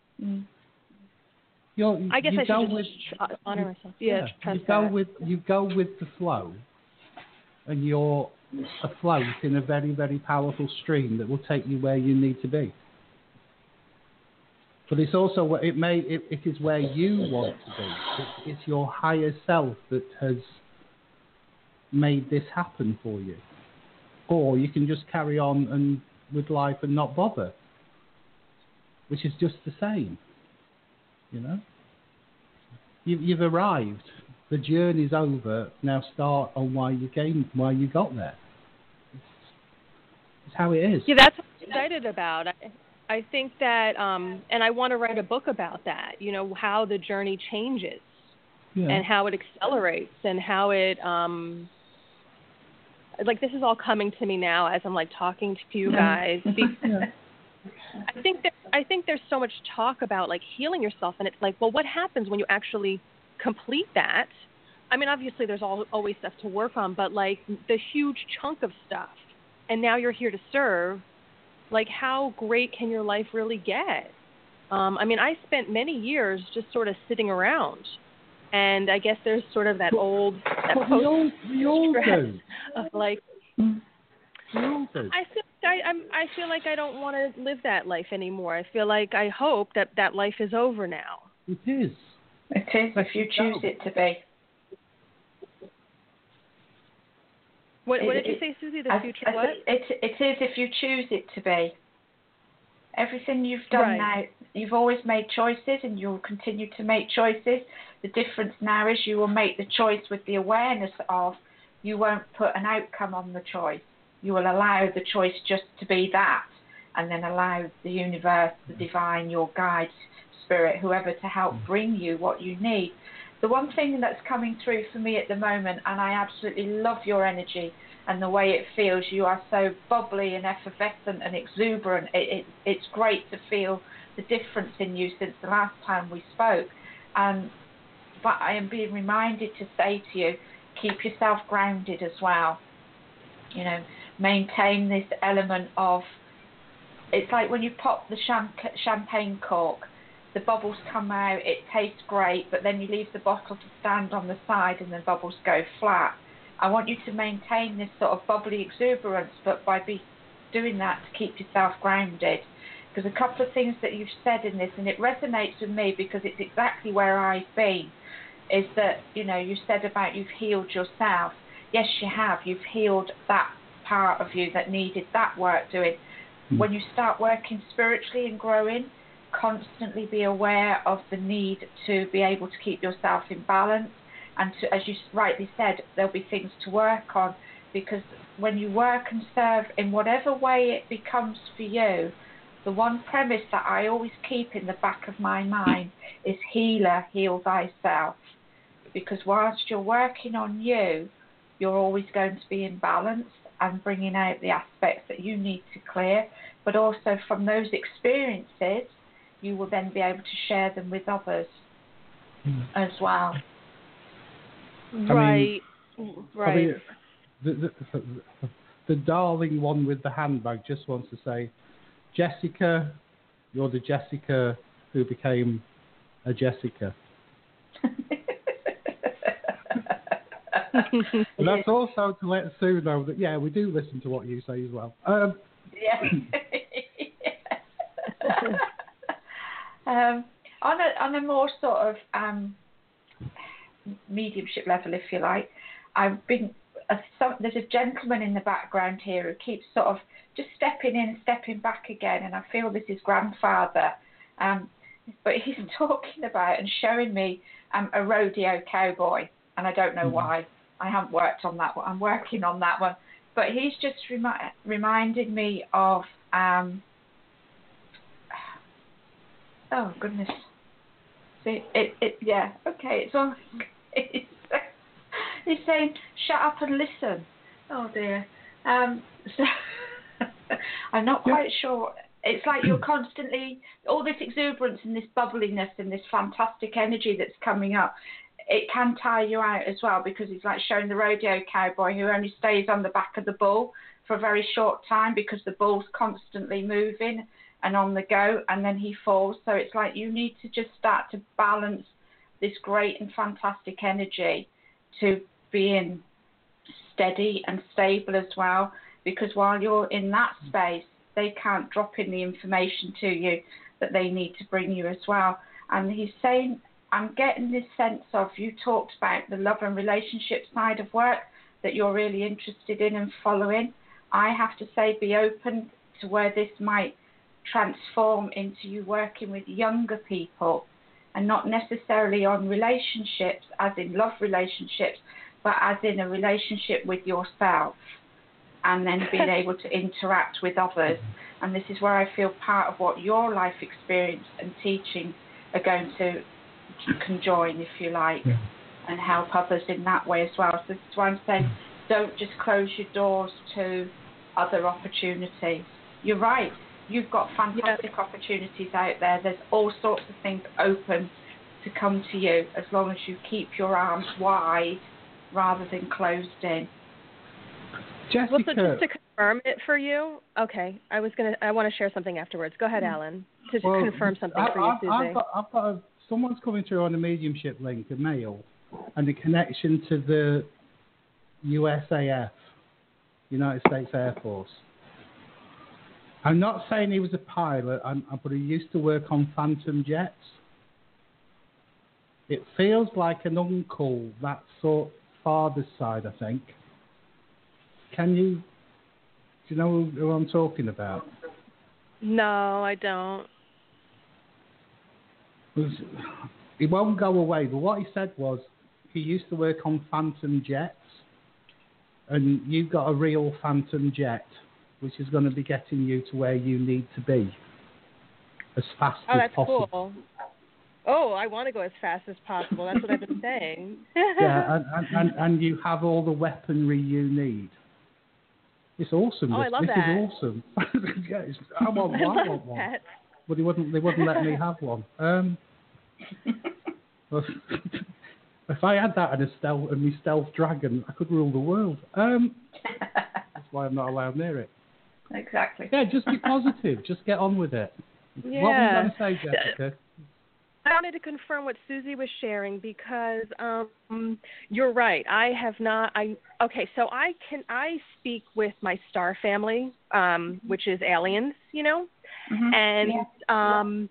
I guess I should just honor myself. You go with the flow, and you're afloat in a very, very powerful stream that will take you where you need to be. But it's also it is where you want to be. It's your higher self that has made this happen for you. Or you can just carry on with life and not bother, which is just the same. You know, you've arrived. The journey's over. Now start on why you got there. It's how it is. Yeah, that's what I'm excited about. I think that, and I want to write a book about that. You know, how the journey changes, and how it accelerates, and how it, this is all coming to me now as I'm talking to you guys. I think there's so much talk about healing yourself, and it's well, what happens when you actually complete that? I mean, obviously there's always stuff to work on, but the huge chunk of stuff, and now you're here to serve. How great can your life really get? I mean, I spent many years just sort of sitting around, and I guess there's sort of that old we all do. Of I feel like I don't want to live that life anymore. I hope that life is over now. It is. It is, if you choose it to be. What did you say, Susie? The future what? It is if you choose it to be. Everything you've done now, you've always made choices, and you'll continue to make choices. The difference now is you will make the choice with the awareness of, you won't put an outcome on the choice. You will allow the choice just to be that, and then allow the universe, the divine, your guide, spirit, whoever, to help bring you what you need. The one thing that's coming through for me at the moment, and I absolutely love your energy and the way it feels, you are so bubbly and effervescent and exuberant. It's great to feel the difference in you since the last time we spoke. But I am being reminded to say to you, keep yourself grounded as well. You know, maintain this element of, it's like when you pop the champagne cork, the bubbles come out, it tastes great, but then you leave the bottle to stand on the side and the bubbles go flat. I want you to maintain this sort of bubbly exuberance, but by doing that to keep yourself grounded. Because a couple of things that you've said in this, and it resonates with me because it's exactly where I've been, is that, you know, you said about you've healed yourself. Yes, you have. You've healed that part of you that needed that work doing. When you start working spiritually and growing, constantly be aware of the need to be able to keep yourself in balance, and to, as you rightly said, there'll be things to work on, because when you work and serve in whatever way it becomes for you, the one premise that I always keep in the back of my mind is healer, heal thyself, because whilst you're working on you, you're always going to be in balance and bringing out the aspects that you need to clear, but also from those experiences you will then be able to share them with others as well. Right. I mean, the darling one with the handbag just wants to say, Jessica, you're the Jessica who became a Jessica. And that's also to let Sue know that, we do listen to what you say as well. On a more sort of mediumship level, if you like, I've been there's a gentleman in the background here who keeps sort of just stepping in, stepping back again, and I feel this is grandfather. But he's talking about and showing me a rodeo cowboy, and I don't know why. I haven't worked on that one. I'm working on that one. But he's just reminded me of oh goodness. See, okay, it's on. He's saying, shut up and listen. Oh, dear. So I'm not quite sure. It's like you're constantly, all this exuberance and this bubbliness and this fantastic energy that's coming up, it can tire you out as well, because it's like showing the rodeo cowboy who only stays on the back of the bull for a very short time because the bull's constantly moving and on the go, and then he falls. So it's like you need to just start to balance this great and fantastic energy to being steady and stable as well, because while you're in that space, they can't drop in the information to you that they need to bring you as well. And he's saying, I'm getting this sense of, you talked about the love and relationship side of work that you're really interested in and following. I have to say, be open to where this might transform into you working with younger people, and not necessarily on relationships as in love relationships, but as in a relationship with yourself, and then being able to interact with others. And this is where I feel part of what your life experience and teaching are going to conjoin, if you like, and help others in that way as well. So this is why I'm saying, don't just close your doors to other opportunities. You're right. You've got fantastic opportunities out there. There's all sorts of things open to come to you, as long as you keep your arms wide rather than closed in. Jessica. Well, so just to confirm it for you, okay, I want to share something afterwards. Go ahead, Alan, to confirm something for you, Susie. I've got someone's coming through on a mediumship link, a mail, and the connection to the USAF, United States Air Force. I'm not saying he was a pilot, but he used to work on Phantom jets. It feels like an uncle, that sort father's side, I think. Do you know who I'm talking about? No, I don't. He won't go away, but what he said was he used to work on Phantom jets, and you've got a real Phantom jet, which is going to be getting you to where you need to be as fast as possible. Cool. Oh, I want to go as fast as possible. That's what I've been saying. Yeah, and you have all the weaponry you need. It's awesome. I love this that. Is awesome. Yeah, I want one. That. But they wouldn't let me have one. If I had that and my stealth dragon, I could rule the world. That's why I'm not allowed near it. Exactly. Yeah, just be positive. Just get on with it. Yeah. What were you going to say, Jessica? I wanted to confirm what Susie was sharing, because you're right. I have not. So I speak with my star family, which is aliens, and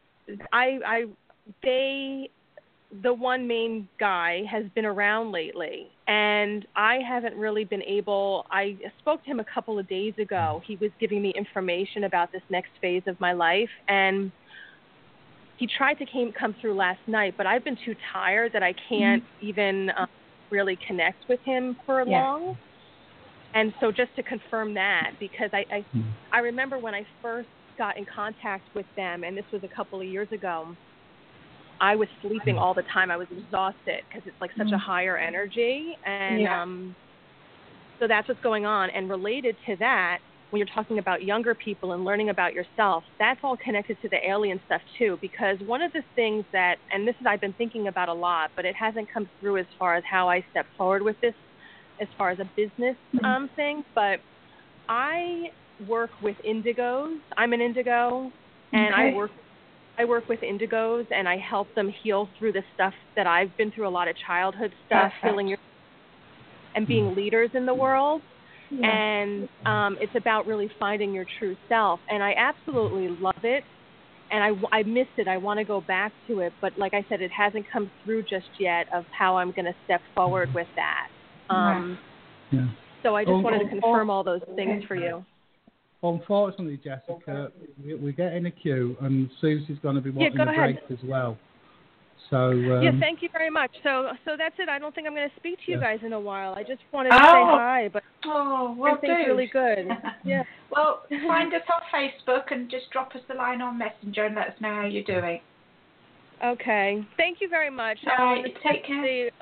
the one main guy has been around lately, and I haven't really been able. I spoke to him a couple of days ago. He was giving me information about this next phase of my life, and he tried to come through last night, but I've been too tired that I can't even really connect with him for long. And so just to confirm that, because I remember when I first got in contact with them, and this was a couple of years ago, I was sleeping all the time. I was exhausted because it's like such a higher energy. And so that's what's going on. And related to that, when you're talking about younger people and learning about yourself, that's all connected to the alien stuff too, because one of the things that, and this is I've been thinking about a lot, but it hasn't come through as far as how I step forward with this as far as a business thing, but I work with indigos. I'm an indigo, and I work with indigos, and I help them heal through the stuff that I've been through, a lot of childhood stuff, healing and being leaders in the world. Yeah. And it's about really finding your true self. And I absolutely love it. And I miss it. I want to go back to it. But like I said, it hasn't come through just yet of how I'm going to step forward with that. So I just wanted to confirm all those things for you. Unfortunately, Jessica, we're getting a queue, and Susie's going to be wanting a break as well. So thank you very much. So that's it. I don't think I'm going to speak to you guys in a while. I just wanted to say hi, but everything's really good. Yeah. Well, find us on Facebook and just drop us a line on Messenger and let us know how you're doing. Okay. Thank you very much. All right. Take care.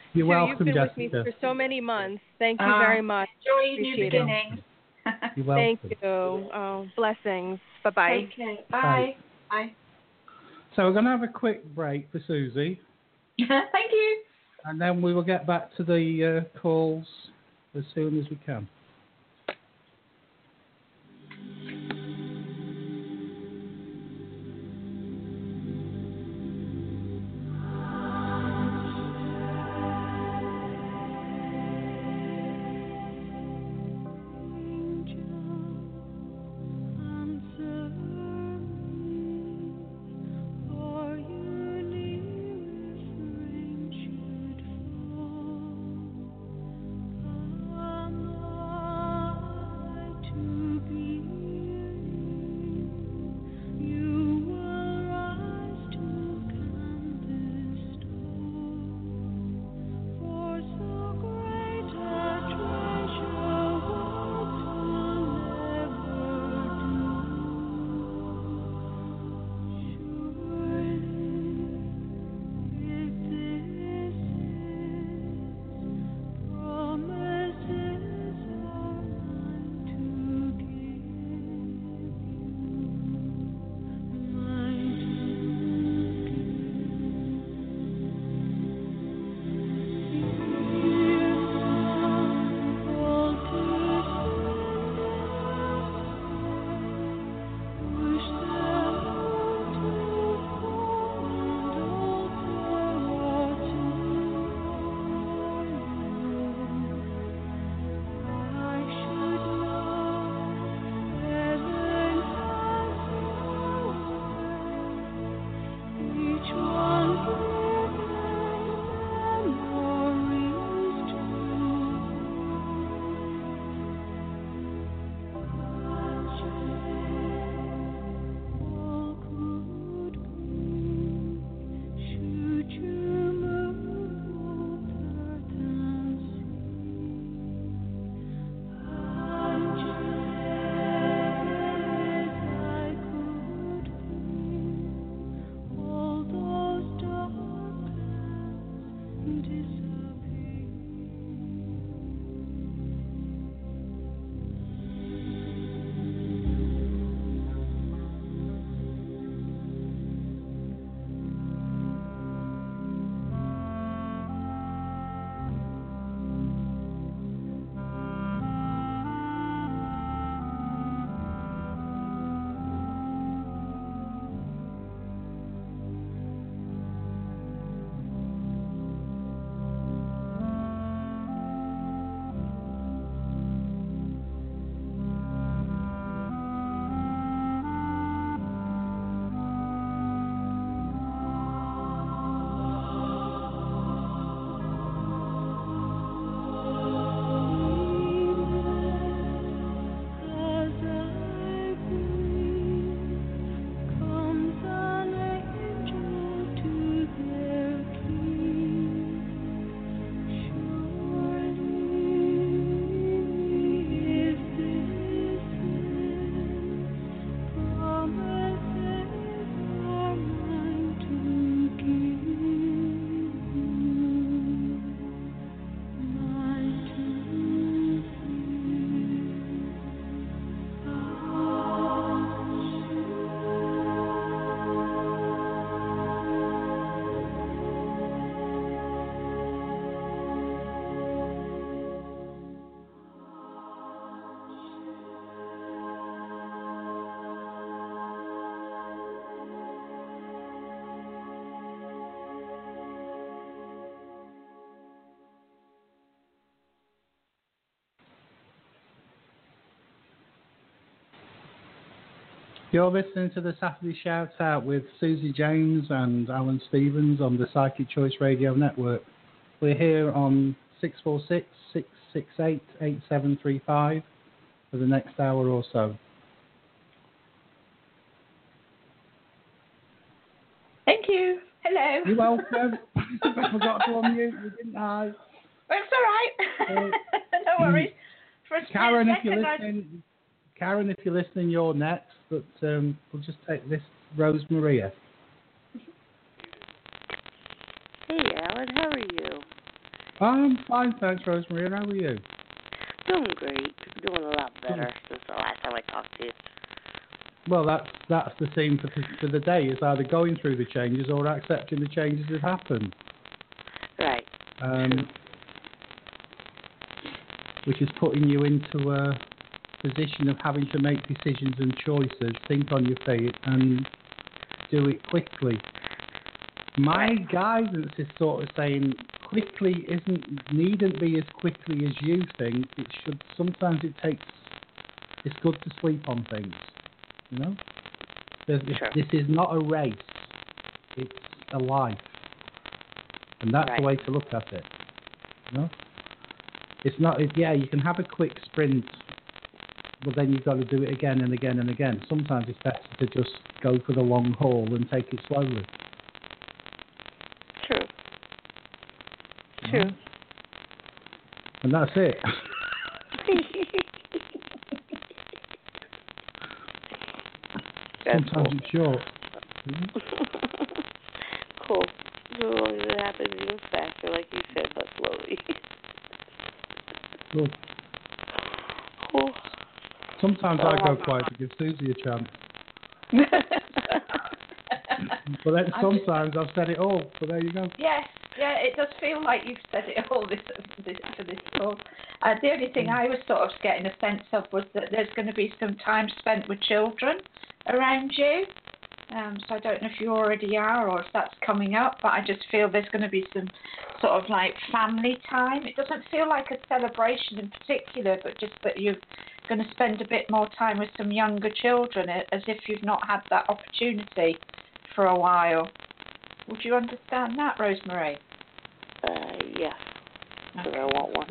You're Sue, welcome, you've been Jessica. with me for so many months. Thank you very much. Enjoy new Appreciate beginnings. You're welcome. Thank you. Oh, blessings. Bye-bye. Take care. Bye. Bye. So we're going to have a quick break for Susie, Thank you. and then we will get back to the calls as soon as we can. You're listening to the Saturday Shout Out with Susie James and Alan Stevens on the Psychic Choice Radio Network. We're here on 646-668-8735 for the next hour or so. Thank you. Hello. You're welcome. I forgot to unmute. You didn't I? It's all right. No worries. For a split Karen, if second, you're listening, you're next. But we'll just take this, Rose Maria. Hey, Alan, how are you? I'm fine, thanks, Rosemary. How are you? Doing great. Doing a lot better since the last time I talked to you. Well, that's the theme for the day. It's either going through the changes or accepting the changes that happen. Right. Which is putting you into a position of having to make decisions and choices, think on your feet, and do it quickly. My guidance is sort of saying quickly needn't be as quickly as you think. It should. Sometimes it's good to sleep on things. You know, this is not a race; it's a life, and that's the way to look at it. You know, it's not. You can have a quick sprint, but then you've got to do it again and again and again. Sometimes it's better to just go for the long haul and take it slowly. True. And that's it. Sometimes it's short. Cool. So long as it happens even faster, like you said, but slowly. Good. Cool. Sometimes I go quiet to give Susie a chance. But then sometimes I've said it all, so there you go. Yes, it does feel like you've said it all for this call. The only thing I was sort of getting a sense of was that there's going to be some time spent with children around you. So I don't know if you already are or if that's coming up, but I just feel there's going to be some sort of like family time. It doesn't feel like a celebration in particular, but just that you're going to spend a bit more time with some younger children, as if you've not had that opportunity for a while. Would you understand that, Rosemary? Yeah. Because I want one.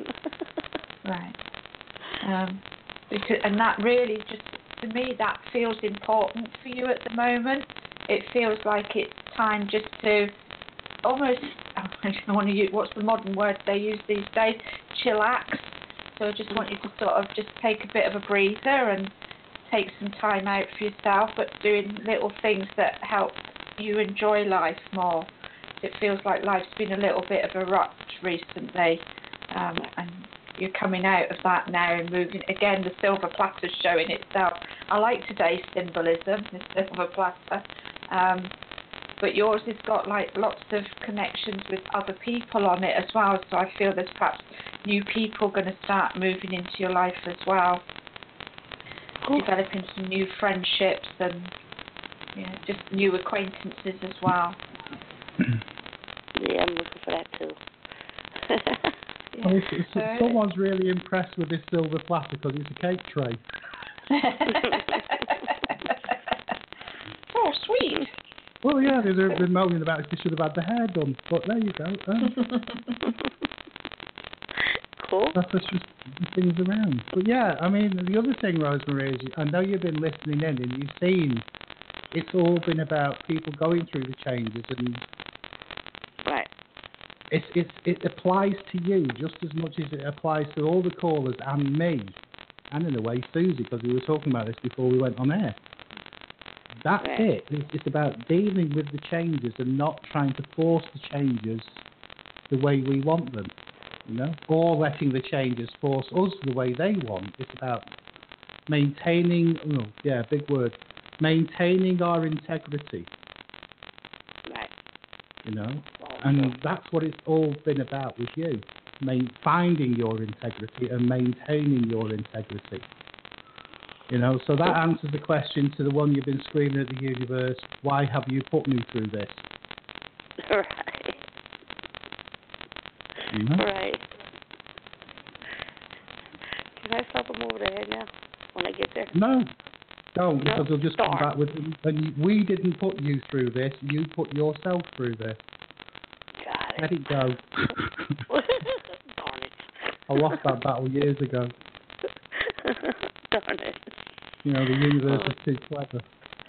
Right. And that really just, to me, that feels important for you at the moment. It feels like it's time just to almost, I don't want to use, what's the modern word they use these days? Chillax. So I just want you to sort of just take a bit of a breather and take some time out for yourself, but doing little things that help you enjoy life more. It feels like life's been a little bit of a rut recently, and you're coming out of that now and moving. Again, the silver platter's showing itself. I like today's symbolism, the silver platter, but yours has got like lots of connections with other people on it as well, so I feel there's perhaps new people going to start moving into your life as well. Cool. Developing some new friendships and just new acquaintances as well. Yeah, I'm looking for that too. Well, someone's really impressed with this silver platter because it's a cake tray. Oh, sweet. Well, yeah, they've been moaning about it. They should have had the hair done, but there you go. Cool. That's just the things around. But yeah, I mean, the other thing, Rosemary, is I know you've been listening in and you've seen it's all been about people going through the changes, and right. It applies to you just as much as it applies to all the callers and me, and in a way Susie, because we were talking about this before we went on air. That's it. It's about dealing with the changes and not trying to force the changes the way we want them, or letting the changes force us the way they want. It's about maintaining, big word, maintaining our integrity. Right. And that's what it's all been about with you. Finding your integrity and maintaining your integrity. So that answers the question to the one you've been screaming at the universe, why have you put me through this? Right. Right. Can I slap him over the head now when I get there? No. Don't, because they'll just come back with them. And we didn't put you through this, you put yourself through this. Got it. Let it go. Darn it. I lost that battle years ago. Darn it. The universe is too clever.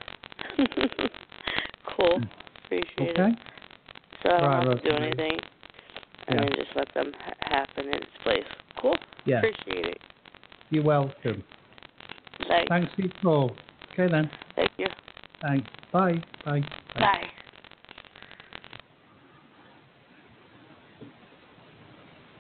Cool. Appreciate it. So I don't have to do anything. And then just let them happen in its place. Cool. Yeah. Appreciate it. You're welcome. Thanks for your call. Okay then. Thank you. Thanks. Bye. Bye. Bye.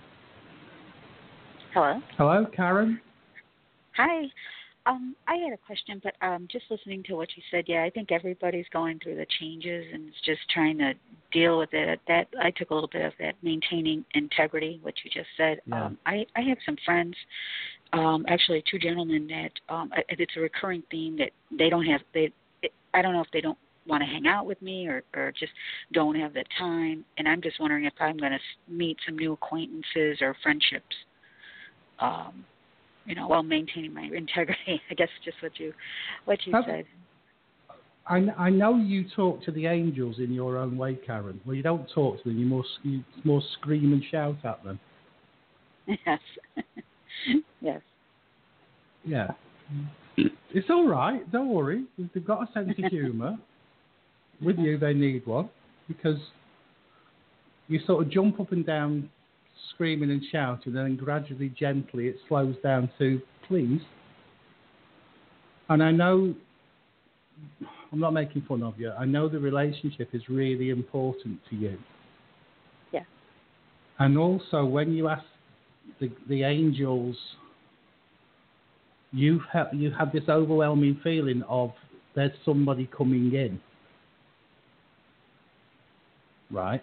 Hello? Hello, Karen? Hi. I had a question, but just listening to what you said, yeah, I think everybody's going through the changes and is just trying to deal with it. That I took a little bit of that maintaining integrity, what you just said. Yeah. I have some friends, actually 2 gentlemen that it's a recurring theme that they don't have. I don't know if they don't want to hang out with me or just don't have the time. And I'm just wondering if I'm going to meet some new acquaintances or friendships. While maintaining my integrity. I guess just what you said. I know you talk to the angels in your own way, Karen. Well, you don't talk to them. You more scream and shout at them. Yes. Yes. Yeah. It's all right. Don't worry. They've got a sense of humour. With you, they need one because you sort of jump up and down screaming and shouting, and then gradually, gently, it slows down to please. And I know, I'm not making fun of you, I know the relationship is really important to you. Yeah. And also, when you ask the angels, you have this overwhelming feeling of there's somebody coming in. Right?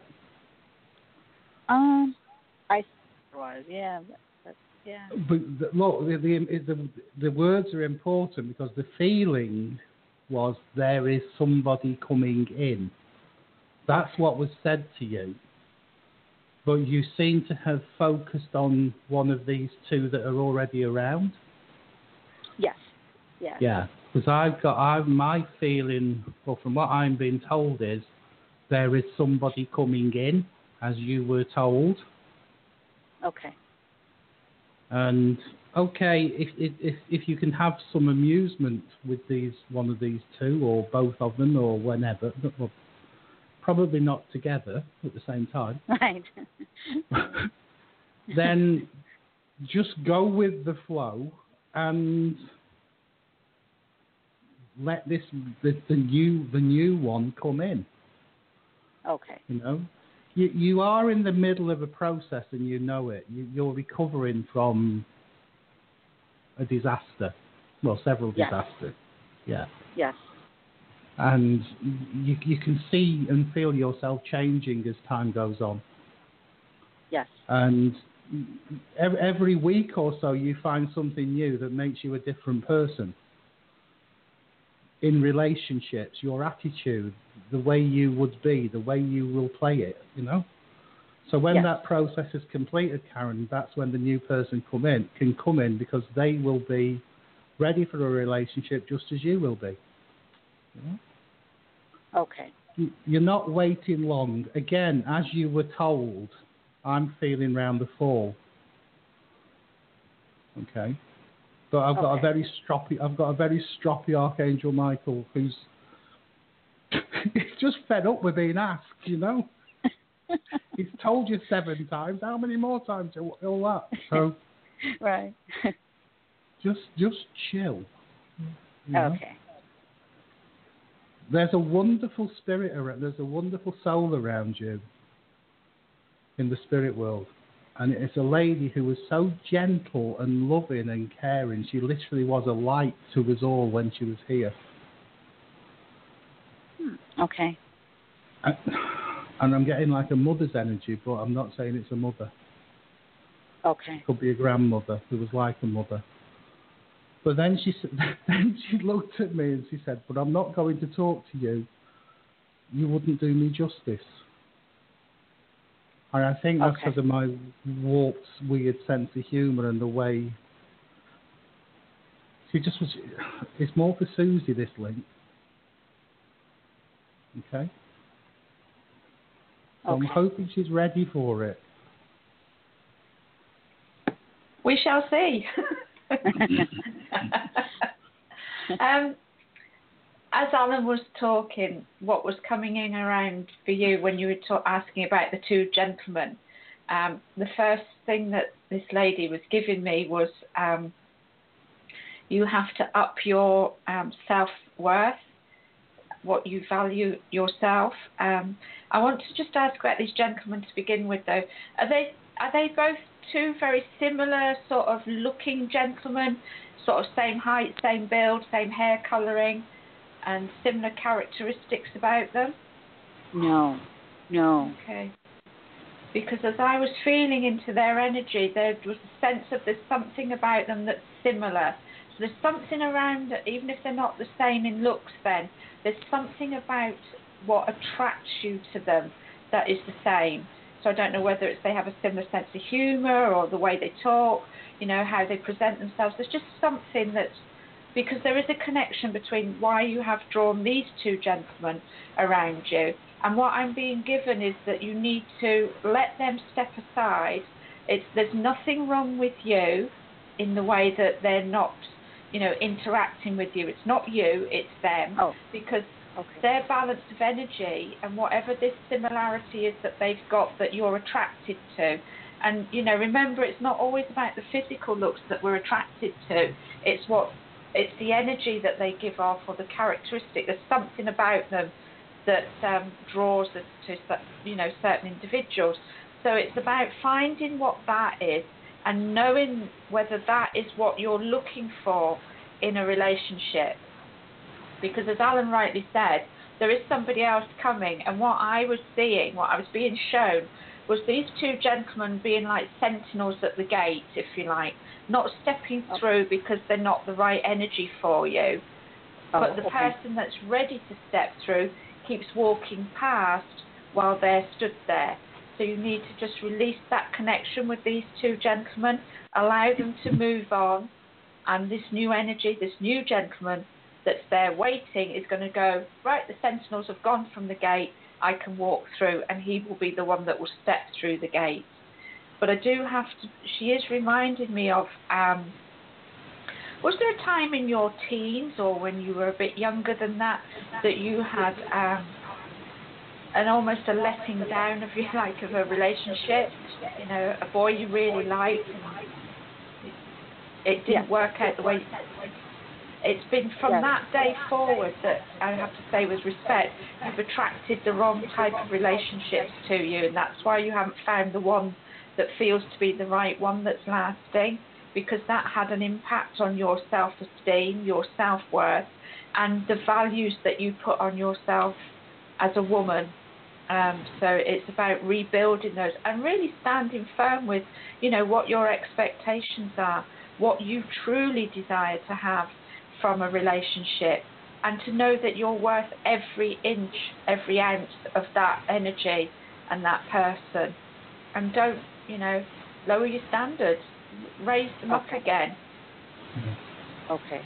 I was, yeah. Yeah. But look, the words are important because the feeling was there is somebody coming in. That's what was said to you. But you seem to have focused on one of these 2 that are already around. Yes. Yeah. Yeah. Because my feeling, well, from what I'm being told, is there is somebody coming in, as you were told. Okay. And okay, if you can have some amusement with one of these 2 or both of them or whenever, well, probably not together at the same time. Right. Then just go with the flow and let the new one come in. Okay. You are in the middle of a process and you know it. You're recovering from a disaster. Well, several disasters. Yeah. Yes. And you can see and feel yourself changing as time goes on. Yes. And every week or so you find something new that makes you a different person. In relationships, your attitude, the way you would be, the way you will play it, So when that process is completed, Karen, that's when the new person can come in because they will be ready for a relationship just as you will be. Okay. You're not waiting long. Again, as you were told, I'm feeling round the fall. Okay. But I've got a very stroppy Archangel Michael who's just fed up with being asked, He's told you 7 times. How many more times all that? So right. Just chill. Okay. There's a wonderful spirit around. There's a wonderful soul around you in the spirit world. And it's a lady who was so gentle and loving and caring. She literally was a light to us all when she was here. Okay. And I'm getting like a mother's energy, but I'm not saying it's a mother. Okay. It could be a grandmother who was like a mother. But then she looked at me and she said, "But I'm not going to talk to you. You wouldn't do me justice." And I think that's because of my warped, weird sense of humour and the way she just was. It's more for Susie, this link. Okay. So I'm hoping she's ready for it. We shall see. As Alan was talking, what was coming in around for you when you were asking about the 2 gentlemen, the first thing that this lady was giving me was you have to up your self-worth, what you value yourself. I want to just ask about these gentlemen to begin with, though. Are they both two very similar sort of looking gentlemen, sort of same height, same build, same hair colouring, and similar characteristics about them? No. Okay. Because as I was feeling into their energy, there was a sense of there's something about them that's similar. So there's something around, even if they're not the same in looks then, there's something about what attracts you to them that is the same. So I don't know whether it's they have a similar sense of humour or the way they talk, you know, how they present themselves. There's just something that's, because there is a connection between why you have drawn these two gentlemen around you. And what I'm being given is that you need to let them step aside. There's nothing wrong with you in the way that they're not, you know, interacting with you. It's not you, it's them. Because their balance of energy and whatever this similarity is that they've got that you're attracted to. And, you know, remember, it's not always about the physical looks that we're attracted to. It's the energy that they give off or the characteristic. There's something about them that draws us to, you know, certain individuals. So it's about finding what that is and knowing whether that is what you're looking for in a relationship. Because as Alan rightly said, there is somebody else coming, and what I was seeing, what I was being shown, was these two gentlemen being like sentinels at the gate, if you like, not stepping through because they're not the right energy for you. But the person that's ready to step through keeps walking past while they're stood there. So you need to just release that connection with these two gentlemen, allow them to move on, and this new energy, this new gentleman that's there waiting is going to go, right, the sentinels have gone from the gate, I can walk through, and he will be the one that will step through the gate. But I do have to, she is reminding me of, was there a time in your teens or when you were a bit younger than that you had an almost a letting down of you, like, of a relationship, you know, a boy you really liked, and it didn't work out the way. It's been from that day forward that I have to say, with respect, you've attracted the wrong type of relationships to you, and that's why you haven't found the one that feels to be the right one that's lasting, because that had an impact on your self-esteem, your self-worth, and the values that you put on yourself as a woman. So it's about rebuilding those and really standing firm with, you know, what your expectations are, what you truly desire to have from a relationship, and to know that you're worth every inch, every ounce of that energy and that person. And don't, you know, lower your standards, raise them up again. Okay.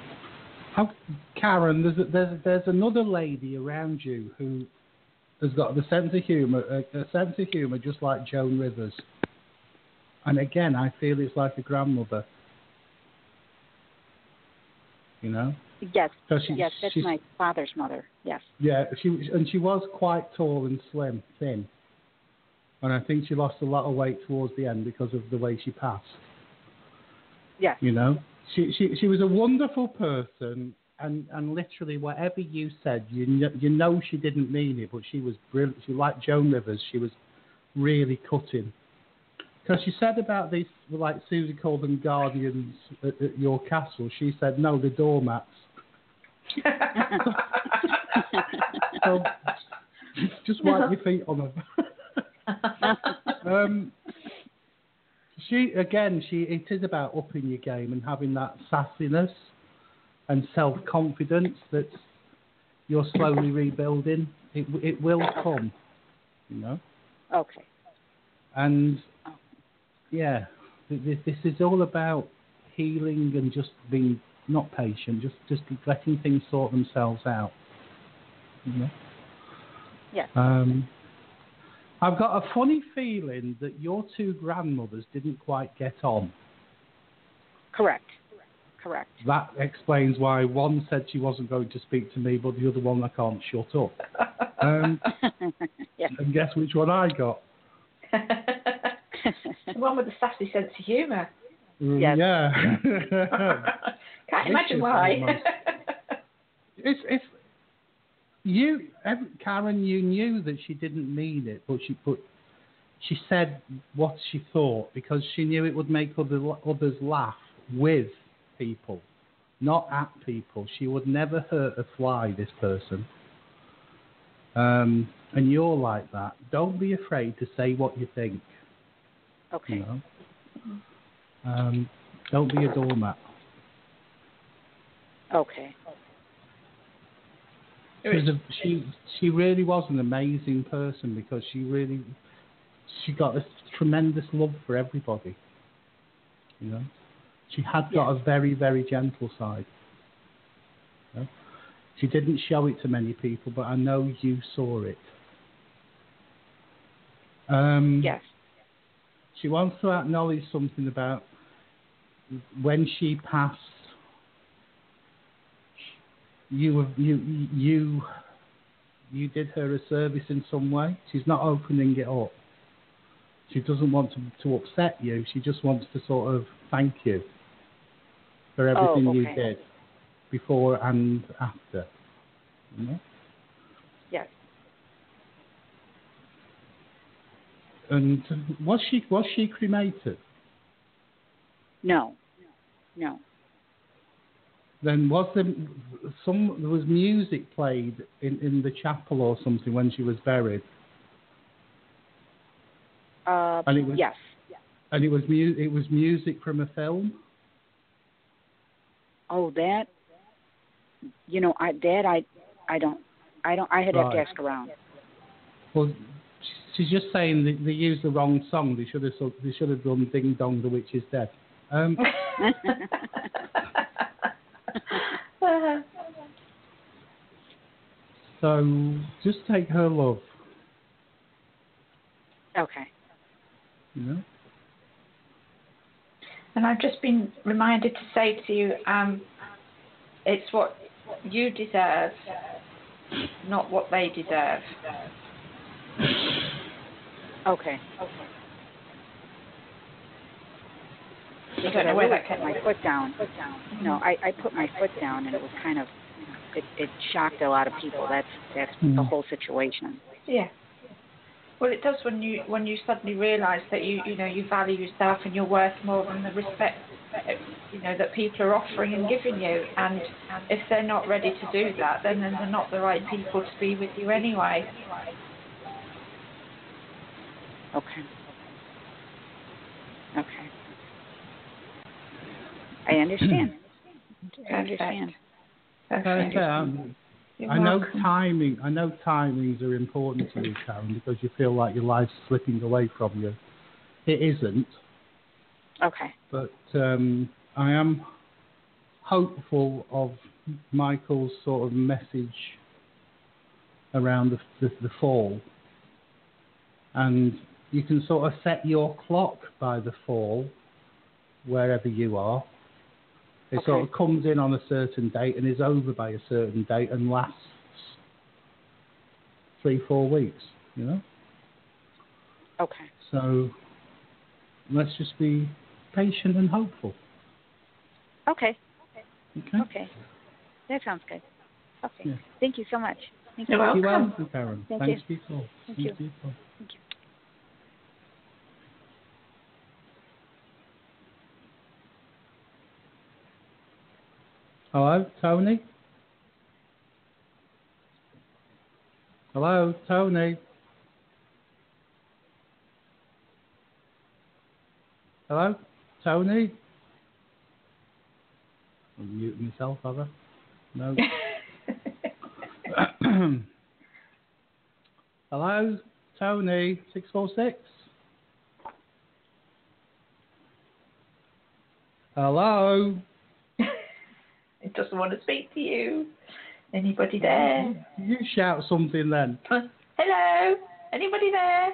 Karen, there's another lady around you who has got the sense of humour, just like Joan Rivers. And again, I feel it's like a grandmother. You know? Yes. So yes, that's my father's mother. Yes. Yeah, she was quite tall and thin. And I think she lost a lot of weight towards the end because of the way she passed. Yes. You know? She was a wonderful person. And literally, whatever you said, you know she didn't mean it, but she was brilliant. She, like Joan Rivers, she was really cutting. Because she said about these, like Susie called them guardians at your castle, she said, no, they're doormats. So, just wipe your feet on them. It is about upping your game and having that sassiness and self-confidence that you're slowly rebuilding. It will come, you know. Okay. And yeah, this is all about healing and just being not patient, just letting things sort themselves out. You know. Yes. I've got a funny feeling that your two grandmothers didn't quite get on. Correct. That explains why one said she wasn't going to speak to me, but the other one, I can't shut up. Yes. And guess which one I got? The one with the sassy sense of humour. Yes. Yeah. Can't imagine why. It's you, Karen. You knew that she didn't mean it, but she said what she thought because she knew it would make others laugh with people, not at people. She would never hurt a fly, this person. And you're like that. Don't be afraid to say what you think. Okay. You know? Don't be a doormat. Okay. She really was an amazing person because she got a tremendous love for everybody. You know, she had got a very, very gentle side. You know? She didn't show it to many people, but I know you saw it. Yes. She wants to acknowledge something about when she passed. You did her a service in some way. She's not opening it up. She doesn't want to upset you. She just wants to sort of thank you for everything you did before and after. You know? Yes. And was she cremated? No. Then there was music played in the chapel or something when she was buried? Yes. And it was music from a film? Oh, that. You know, I don't. I had to ask around. Well, she's just saying that they used the wrong song. They should have done "Ding Dong, the Witch is Dead." So just take her love. Okay. You know? And I've just been reminded to say to you, it's what you deserve, not what they deserve. Okay. I don't know where that came from. My foot down. No, I put my foot down, and it was kind of, it shocked a lot of people. That's the whole situation. Yeah. Well, it does when you suddenly realise that you value yourself and you're worth more than the respect that people are offering and giving you. And if they're not ready to do that, then they're not the right people to be with you anyway. Okay. I understand. I understand. I know timing. I know timings are important to you, Karen, because you feel like your life's slipping away from you. It isn't. Okay. But I am hopeful of Michael's sort of message around the fall, and you can sort of set your clock by the fall, wherever you are. It sort of comes in on a certain date and is over by a certain date and lasts 3-4 weeks, you know? Okay. So let's just be patient and hopeful. Okay. That sounds good. Okay. Yeah. Thank you so much. Thank you. You're welcome, Karen. Thanks for your call. Thank you. Hello, Tony? Hello, Tony? Hello, Tony? I'm muting myself, have I? No. Hello, Tony, 646? Hello? It doesn't want to speak to you. Anybody there? You shout something then. Hello? Anybody there?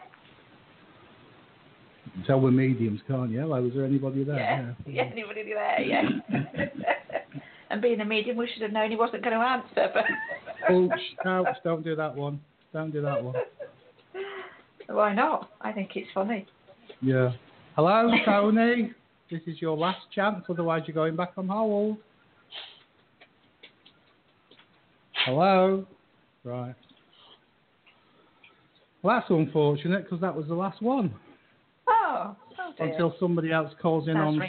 You can tell we're mediums, can't you? Hello, is there anybody there? Yeah, anybody there, yeah. And being a medium, we should have known he wasn't going to answer. But oh, ouch, don't do that one. Don't do that one. Why not? I think it's funny. Yeah. Hello, Tony. This is your last chance, otherwise you're going back on hold. Hello? Right. Well, that's unfortunate because that was the last one. Oh dear. Until somebody else calls in on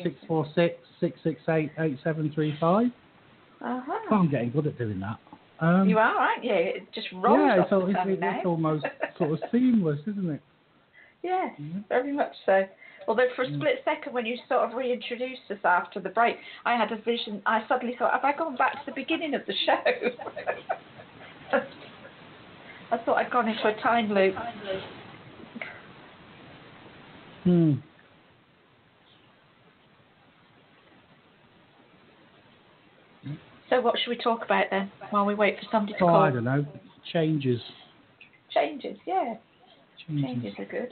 646-668-8735. I'm getting good at doing that. You are, aren't you? It just rolls off the tongue now. It's almost sort of seamless, isn't it? Yes, very much so. Although for a split second when you sort of reintroduced us after the break, I had a vision. I suddenly thought, have I gone back to the beginning of the show? I thought I'd gone into a time loop. So what should we talk about then while we wait for somebody to call? I don't know. Changes. Changes, yeah. Changes are good.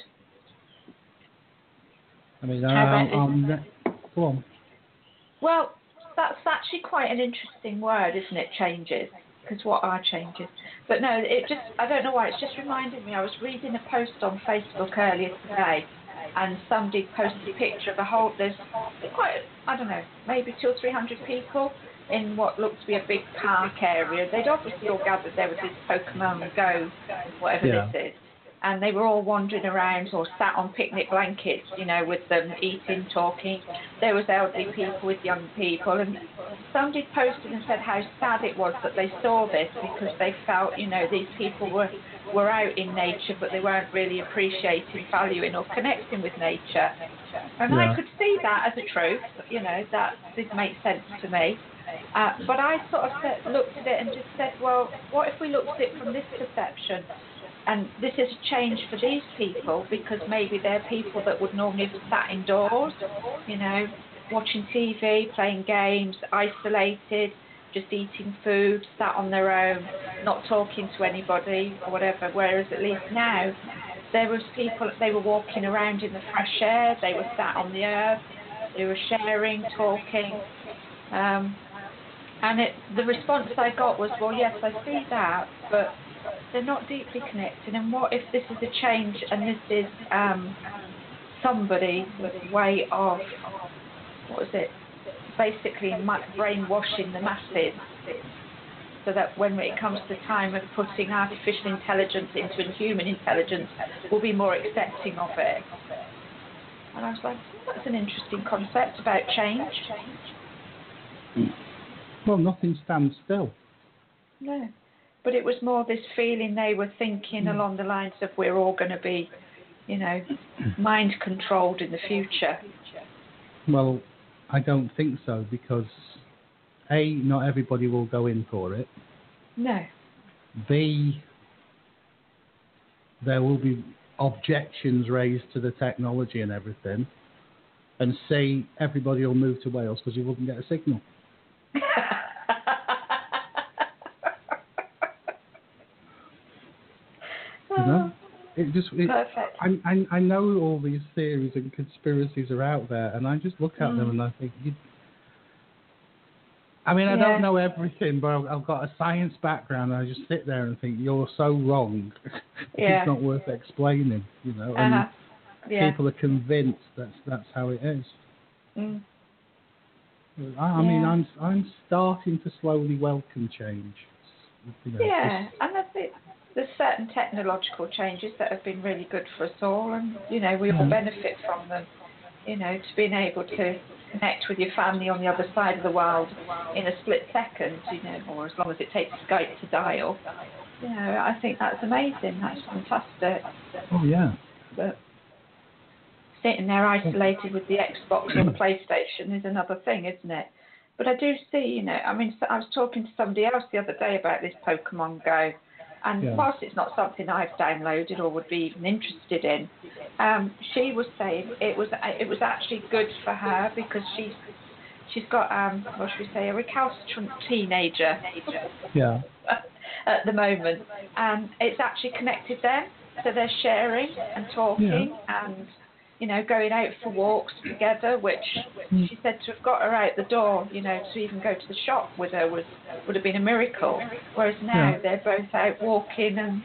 I mean, go on. Well, that's actually quite an interesting word, isn't it? Changes. Because what are changes? But no, I don't know why, it's just reminded me, I was reading a post on Facebook earlier today, and somebody posted a picture of there's quite, I don't know, maybe 200 or 300 people in what looked to be a big park area. They'd obviously all gathered there with this Pokemon Go, whatever this is. And they were all wandering around or sat on picnic blankets, with them eating, talking. There was elderly people with young people. And somebody posted and said how sad it was that they saw this because they felt, these people were out in nature, but they weren't really appreciating, valuing or connecting with nature. And I could see that as a truth, that did make sense to me. But I sort of looked at it and just said, well, what if we looked at it from this perception? And this is a change for these people because maybe they're people that would normally have sat indoors, watching TV, playing games, isolated, just eating food, sat on their own, not talking to anybody or whatever. Whereas at least now, there was people, they were walking around in the fresh air, they were sat on the earth, they were sharing, talking. And the response I got was, well, yes, I see that, but they're not deeply connected. And what if this is a change and this is somebody's way of, basically brainwashing the masses so that when it comes to time of putting artificial intelligence into human intelligence, we'll be more accepting of it. And I was like, that's an interesting concept about change. Well, nothing stands still. No. But it was more this feeling they were thinking along the lines of we're all going to be, mind controlled in the future. Well, I don't think so because A, not everybody will go in for it. No. B, there will be objections raised to the technology and everything. And C, everybody will move to Wales because you wouldn't get a signal. Perfect. I know all these theories and conspiracies are out there, and I just look at them and I think, I don't know everything, but I've got a science background, and I just sit there and think, you're so wrong. It's not worth explaining, and people are convinced that's how it is. I'm starting to slowly welcome change. And that's it. There's certain technological changes that have been really good for us all, and we all benefit from them. To being able to connect with your family on the other side of the world in a split second, or as long as it takes Skype to dial. I think that's amazing. That's fantastic. Oh yeah. But sitting there isolated with the Xbox or the PlayStation is another thing, isn't it? But I do see, I was talking to somebody else the other day about this Pokemon Go. And whilst it's not something I've downloaded or would be even interested in, she was saying it was actually good for her because she's got a recalcitrant teenager at the moment, and it's actually connected them, so they're sharing and talking and going out for walks together, which she said to have got her out the door, to even go to the shop with her would have been a miracle. Whereas now they're both out walking and,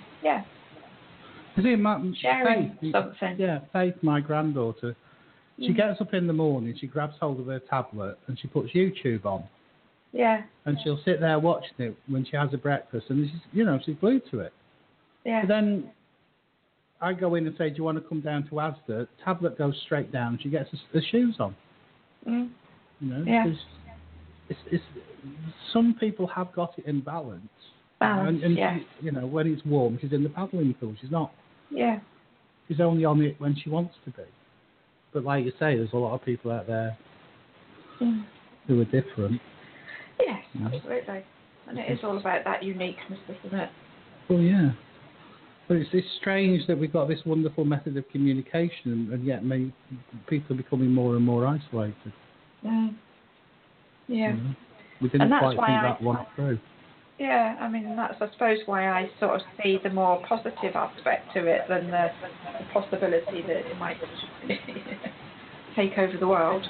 sharing something. Yeah, Faith, my granddaughter, she gets up in the morning, she grabs hold of her tablet and she puts YouTube on. Yeah. And she'll sit there watching it when she has her breakfast, and she's glued to it. Yeah. But then I go in and say, do you want to come down to Asda? Tablet goes straight down. She gets the shoes on. Mm. You know, yeah. It's some people have got it in balance. Balance, and yeah. she, you know, when it's warm, she's in the paddling pool. She's not. Yeah. She's only on it when she wants to be. But like you say, there's a lot of people out there who are different. Yes, absolutely. And it is all about that uniqueness, isn't it? Well, yeah. But it's strange that we've got this wonderful method of communication, and yet people are becoming more and more isolated. Mm. Yeah. You know? We didn't quite think that one through. Yeah, I mean, that's, I suppose, why I sort of see the more positive aspect to it than the possibility that it might take over the world.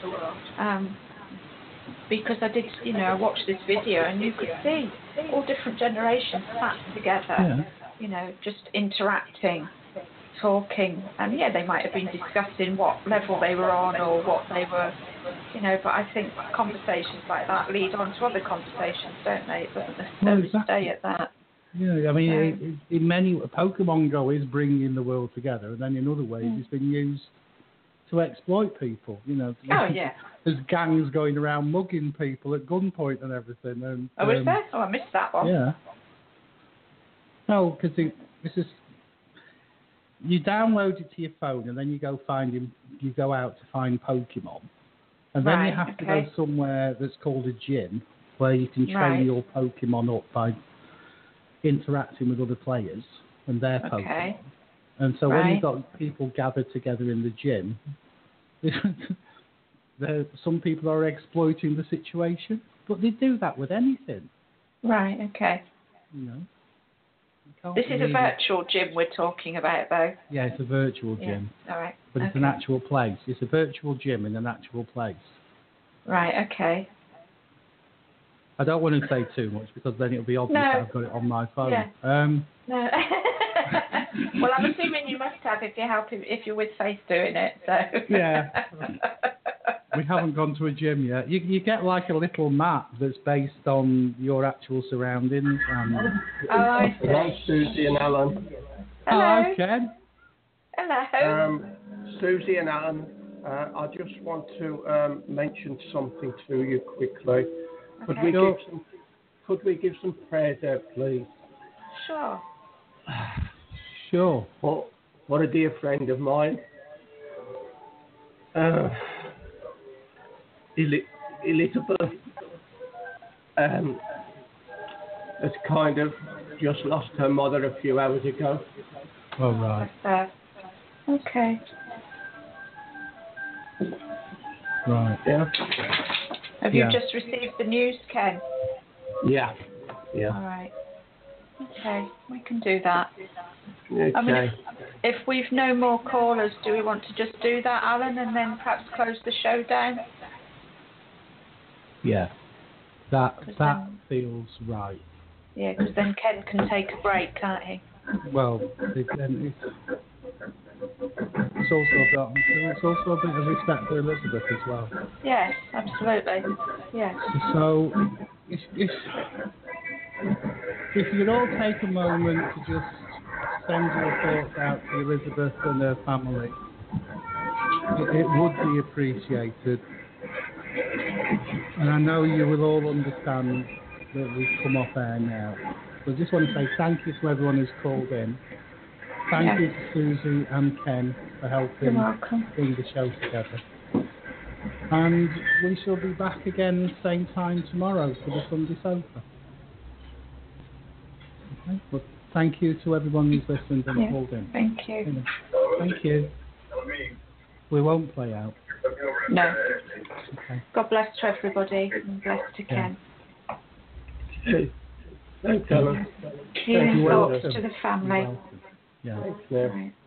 Because I did, you know, I watched this video and you could see all different generations sat together, you know, just interacting, talking, and yeah, they might have been discussing what level they were on or what they were, you know, but I think conversations like that lead on to other conversations, don't they? It doesn't necessarily stay at that. Yeah, I mean, in many, Pokemon Go is bringing the world together, and then in other ways it's been used to exploit people, you know. Oh, yeah. There's gangs going around mugging people at gunpoint and everything. And, is there? Oh, I missed that one. Yeah. No, because this is... You download it to your phone and then you go out to find Pokemon. And then you have to go somewhere that's called a gym where you can train your Pokemon up by interacting with other players and their Pokemon. And so when you've got people gathered together in the gym, some people are exploiting the situation, but they do that with anything. Right, okay. You know. This is a virtual gym we're talking about, though. Yeah, it's a virtual gym. All right. But it's an actual place. It's a virtual gym in an actual place. Right, okay. I don't want to say too much because then it'll be obvious that I've got it on my phone. Yeah. No. Well, I'm assuming you must have if you're with Faith doing it. So. Yeah. We haven't gone to a gym yet. You get like a little map that's based on your actual surroundings. I see. Hello, Susie and Alan. Hello. Hello, Ken. Hello. Susie and Alan, I just want to mention something to you quickly. Could we give some prayers out, please? Sure. Sure. What a dear friend of mine. Elizabeth has kind of just lost her mother a few hours ago. Oh, right. Okay. Right. Yeah. Have you just received the news, Ken? Yeah. All right. Okay, we can do that. Okay. I mean, if we've no more callers, do we want to just do that, Alan, and then perhaps close the show down? Yeah. That feels right. Yeah, because then Ken can take a break, can't he? Well, it's also a bit of respect for Elizabeth as well. Yes, absolutely. Yes. So, if you'd all take a moment to just send your thoughts out to Elizabeth and her family, it would be appreciated. And I know you will all understand that we've come off air now. So I just want to say thank you to everyone who's called in. Thank you to Susie and Ken for helping bring the show together. And we shall be back again same time tomorrow for the Sunday Sofa. Okay? Well, thank you to everyone who's listened and called in. Thank you. Thank you. We won't play out. No. Okay. God bless to everybody and bless to Ken. Thanks, Alan. Healing thoughts to the family. Yeah. Thanks,